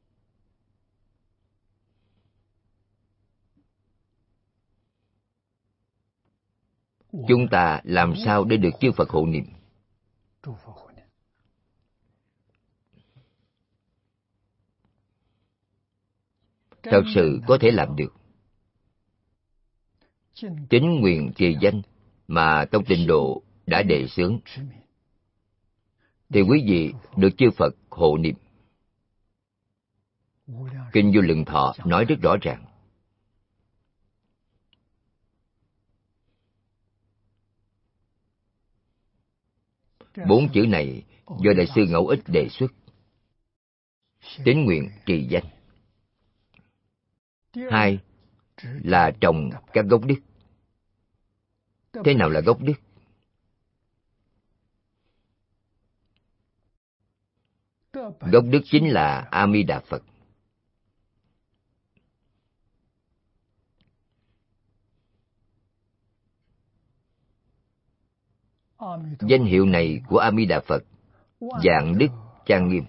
Chúng ta làm sao để được chư Phật hộ niệm? Thật sự có thể làm được. Tín nguyện trì danh mà trong Tịnh Độ đã đề xướng, thì quý vị được chư Phật hộ niệm. Kinh Vô Lượng Thọ nói rất rõ ràng. Bốn chữ này do Đại sư Ngẫu Ích đề xuất. Tín nguyện trì danh. Hai là trồng các gốc đức. Thế nào là gốc đức? Gốc đức chính là A Di Đà Phật. Danh hiệu này của A Di Đà Phật vạn đức trang nghiêm.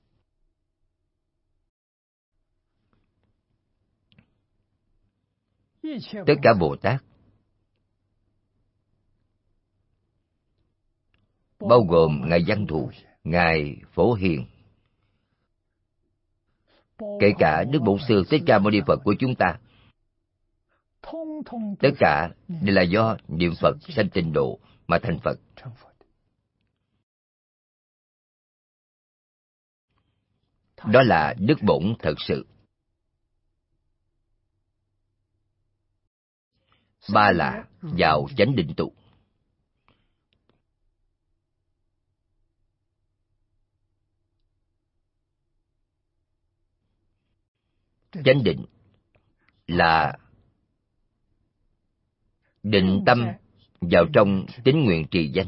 Tất cả Bồ Tát, bao gồm Ngài Văn Thù, Ngài Phổ Hiền, kể cả Đức Bổn Sư Thích Ca Mâu Ni Phật của chúng ta, tất cả đều là do niệm Phật sanh Tịnh Độ mà thành Phật. Đó là đức bổn thật sự. Ba là vào chánh định tụ. Chánh định là định tâm vào trong tín nguyện trì danh,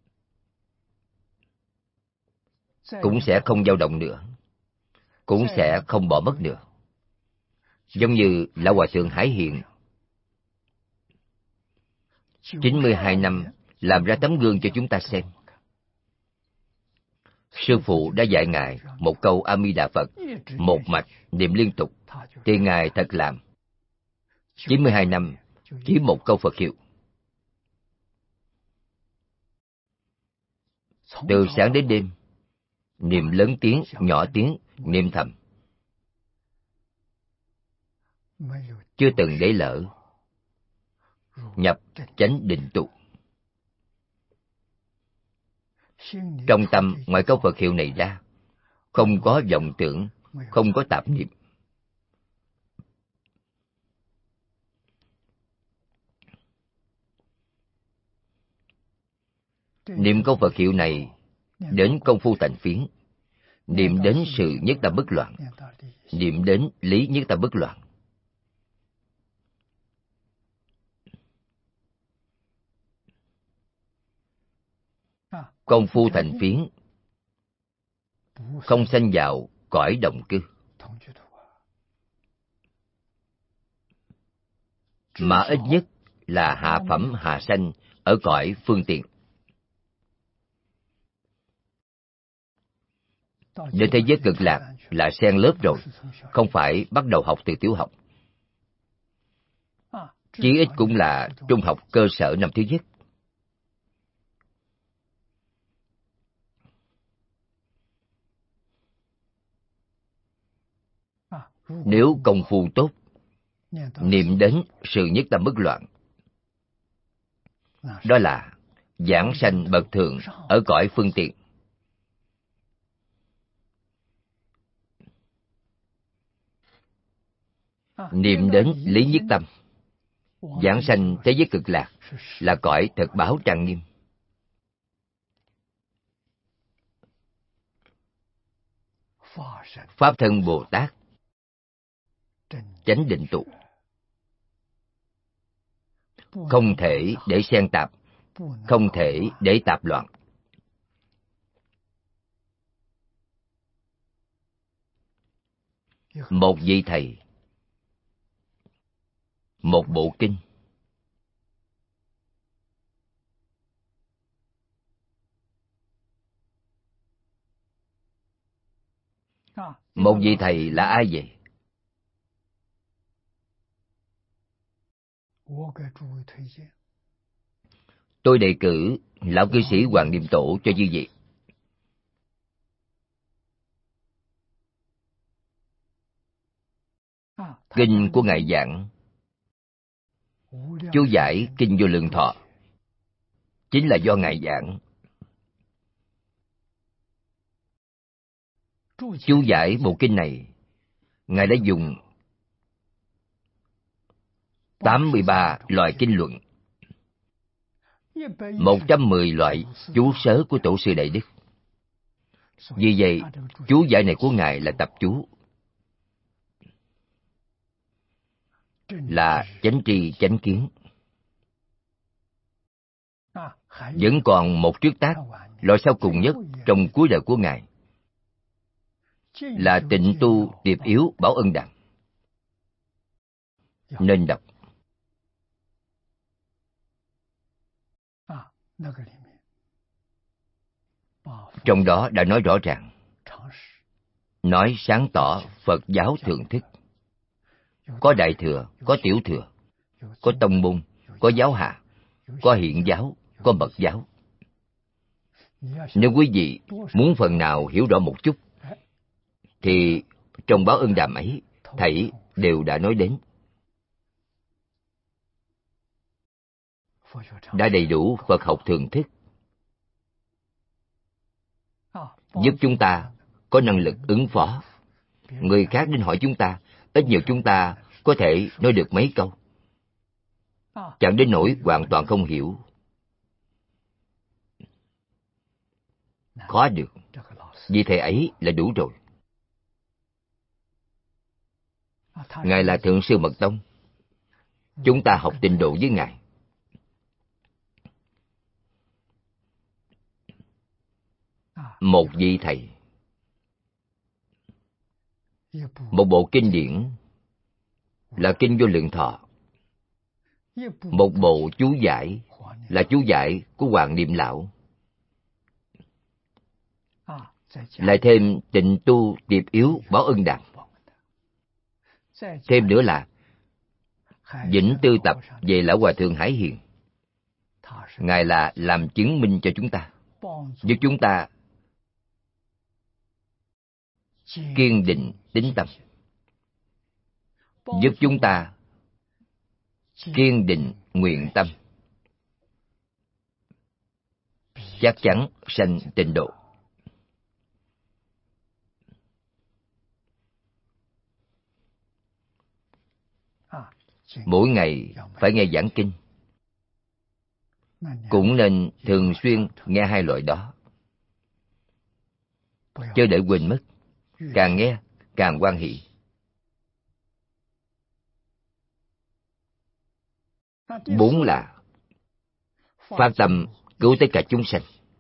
cũng sẽ không dao động nữa, cũng sẽ không bỏ mất nữa. Giống như Lão Hòa Thượng Hải Hiện chín mươi hai năm làm ra tấm gương cho chúng ta xem. Sư phụ đã dạy Ngài một câu A Di Đà Phật, một mạch niệm liên tục, thì Ngài thật làm. chín mươi hai năm chỉ một câu Phật hiệu. Từ sáng đến đêm, niệm lớn tiếng, nhỏ tiếng, niệm thầm. Chưa từng để lỡ. Nhập chánh định tụ. Trong tâm ngoài câu Phật hiệu này ra, không có vọng tưởng, không có tạp niệm. Niệm câu Phật hiệu này đến công phu thành phiến, niệm đến sự nhất tâm bất loạn, niệm đến lý nhất tâm bất loạn. Công phu thành phiến không sanh vào cõi động cư. mà ít nhất là hạ phẩm hạ sanh ở cõi phương tiện. Đến thế giới cực lạc là xen lớp rồi, không phải bắt đầu học từ tiểu học. Chí ít cũng là trung học cơ sở năm thứ nhất. Nếu công phu tốt, niệm đến sự nhất tâm bất loạn, đó là giảng sanh bậc thượng ở cõi phương tiện. Niệm đến lý nhất tâm, giảng sanh thế giới cực lạc là cõi thật báo trang nghiêm. Pháp thân Bồ Tát chánh định tụ, không thể để xen tạp, không thể để tạp loạn. Một vị thầy, một bộ kinh, một vị thầy là ai vậy? Tôi đề cử lão cư sĩ Hoàng Niệm Tổ cho chư vị. Kinh của Ngài giảng, chú giải Kinh Vô Lượng Thọ, chính là do Ngài giảng. Chú giải bộ kinh này, Ngài đã dùng tám mươi ba loại kinh luận, một trăm mười loại chú sớ của Tổ sư Đại Đức. Vì vậy, chú giải này của Ngài là tập chú, là chánh tri chánh kiến. Vẫn còn một trước tác, loại sau cùng nhất trong cuối đời của Ngài, là Tịnh Tu Tiệp Yếu Bảo Ân Đàm, nên đọc. Trong đó đã nói rõ ràng, nói sáng tỏ Phật giáo thượng thức. Có Đại Thừa, có Tiểu Thừa, có tông môn, có giáo hạ, có hiện giáo, có mật giáo. Nếu quý vị muốn phần nào hiểu rõ một chút, thì trong Báo Ân Đàm ấy, thảy đều đã nói đến. Đã đầy đủ Phật học thường thức, giúp chúng ta có năng lực ứng phó. Người khác đến hỏi chúng ta, ít nhiều chúng ta có thể nói được mấy câu, chẳng đến nỗi hoàn toàn không hiểu. Khó được, vì thầy ấy là đủ rồi. Ngài là Thượng sư Mật Tông, chúng ta học tịnh độ với Ngài. Một vị thầy, một bộ kinh điển là Kinh Vô Lượng Thọ, một bộ chú giải là chú giải của Hoàng Niệm Lão, lại thêm Tịnh Tu Tiệp Yếu Bảo Ân Đàm, thêm nữa là Vĩnh Tư Tập về Lão Hòa Thượng Hải Hiền. Ngài là làm chứng minh cho chúng ta, giúp chúng ta kiên định tín tâm, giúp chúng ta kiên định nguyện tâm, chắc chắn sanh tịnh độ. Mỗi ngày phải nghe giảng kinh, cũng nên thường xuyên nghe hai loại đó, chớ để quên mất. Càng nghe càng hoan hỷ. Bốn là phát tâm cứu tất cả chúng sanh.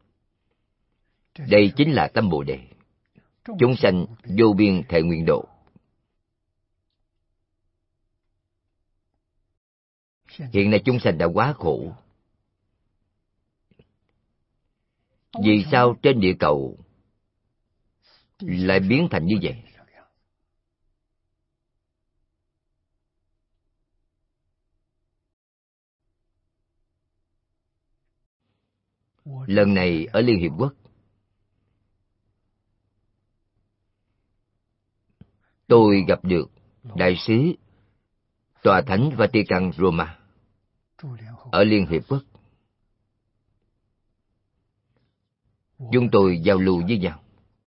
Đây chính là tâm Bồ Đề. Chúng sanh vô biên thệ nguyện độ. Hiện nay chúng sanh đã quá khổ. Vì sao trên địa cầu lại biến thành như vậy? Lần này ở Liên Hiệp Quốc, tôi gặp được Đại sứ Tòa Thánh Vatican Roma ở Liên Hiệp Quốc. Chúng tôi giao lưu với nhau.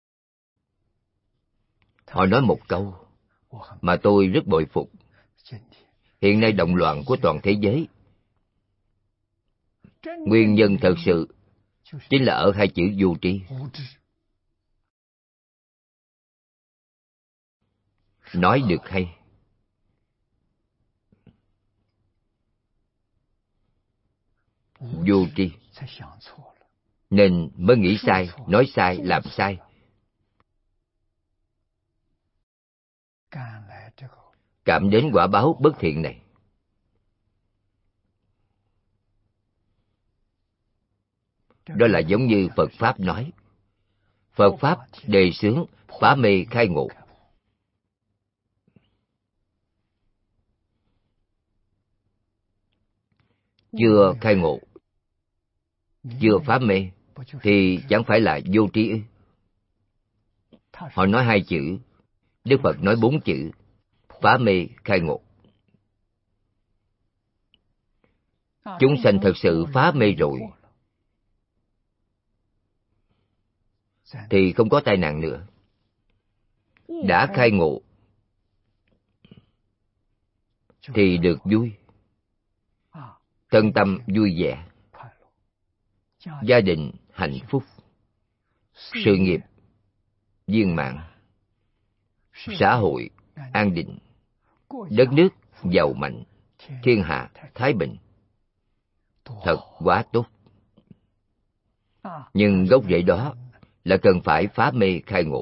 Họ nói một câu mà tôi rất bội phục. Hiện nay động loạn của toàn thế giới, nguyên nhân thật sự chính là ở hai chữ vô tri. Nói được hay. Vô tri, nên mới nghĩ sai, nói sai, làm sai. Cảm đến quả báo bất thiện này. Đó là giống như Phật Pháp nói. Phật Pháp đề xướng phá mê khai ngộ. Chưa khai ngộ, chưa phá mê, thì chẳng phải là vô tri ư? Họ nói hai chữ, Đức Phật nói bốn chữ, phá mê khai ngộ. Chúng sanh thật sự phá mê rồi, thì không có tai nạn nữa. Đã khai ngộ, thì được vui, thân tâm vui vẻ, gia đình hạnh phúc, sự nghiệp viên mãn, xã hội an định, đất nước giàu mạnh, thiên hạ thái bình. Thật quá tốt. Nhưng gốc rễ đó là cần phải phá mê khai ngộ.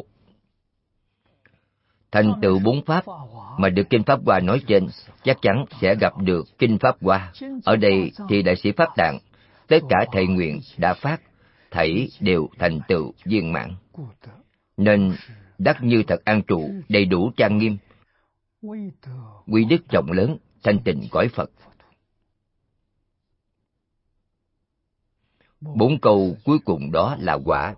Thành tựu bốn pháp mà được Kinh Pháp Hoa nói trên chắc chắn sẽ gặp được Kinh Pháp Hoa. Ở đây thì Đại sĩ Pháp Tạng, tất cả thệ nguyện đã phát, thảy đều thành tựu viên mãn. Nên đắc như thật an trụ, đầy đủ trang nghiêm, quy đức rộng lớn, thanh tịnh cõi Phật. Bốn câu cuối cùng đó là quả.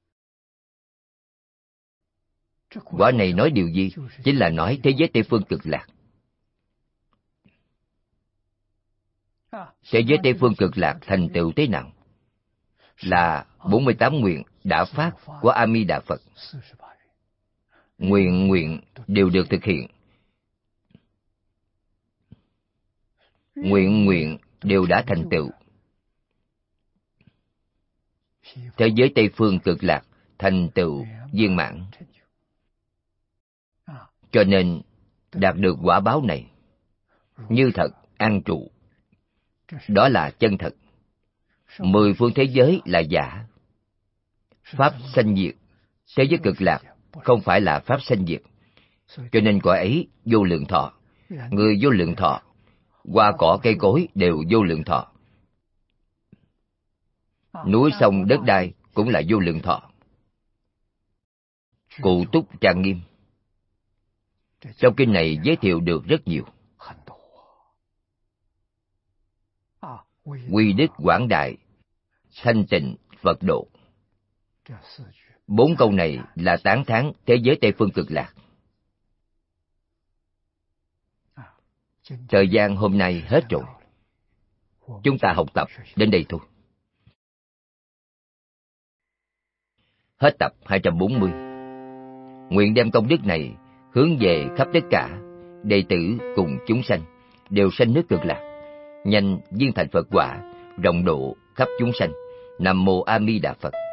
Quả này nói điều gì? Chính là nói thế giới Tây Phương Cực Lạc. Thế giới Tây Phương Cực Lạc thành tựu thế nào? Là bốn mươi tám nguyện đã phát của A Di Đà Phật. Nguyện nguyện đều được thực hiện. Nguyện nguyện đều đã thành tựu. Thế giới Tây Phương Cực Lạc thành tựu viên mãn. Cho nên đạt được quả báo này như thật an trụ. Đó là chân thật. Mười phương thế giới là giả. Pháp sanh diệt. Thế giới Cực Lạc không phải là pháp sanh diệt. Cho nên cõi ấy vô lượng thọ. Người vô lượng thọ, hoa cỏ cây cối đều vô lượng thọ. Núi sông đất đai cũng là vô lượng thọ. Cụ túc trang nghiêm. Trong kinh này giới thiệu được rất nhiều. Quy đức quảng đại, thanh tịnh Phật độ. Bốn câu này là tán thán thế giới Tây Phương Cực Lạc. Thời gian hôm nay hết rồi. Chúng ta học tập đến đây thôi. Hết tập hai trăm bốn mươi. Nguyện đem công đức này hướng về khắp tất cả đệ tử cùng chúng sanh đều sanh nước Cực Lạc, nhanh viên thành Phật quả, rộng độ khắp chúng sanh. Nam mô A Di Đà Phật.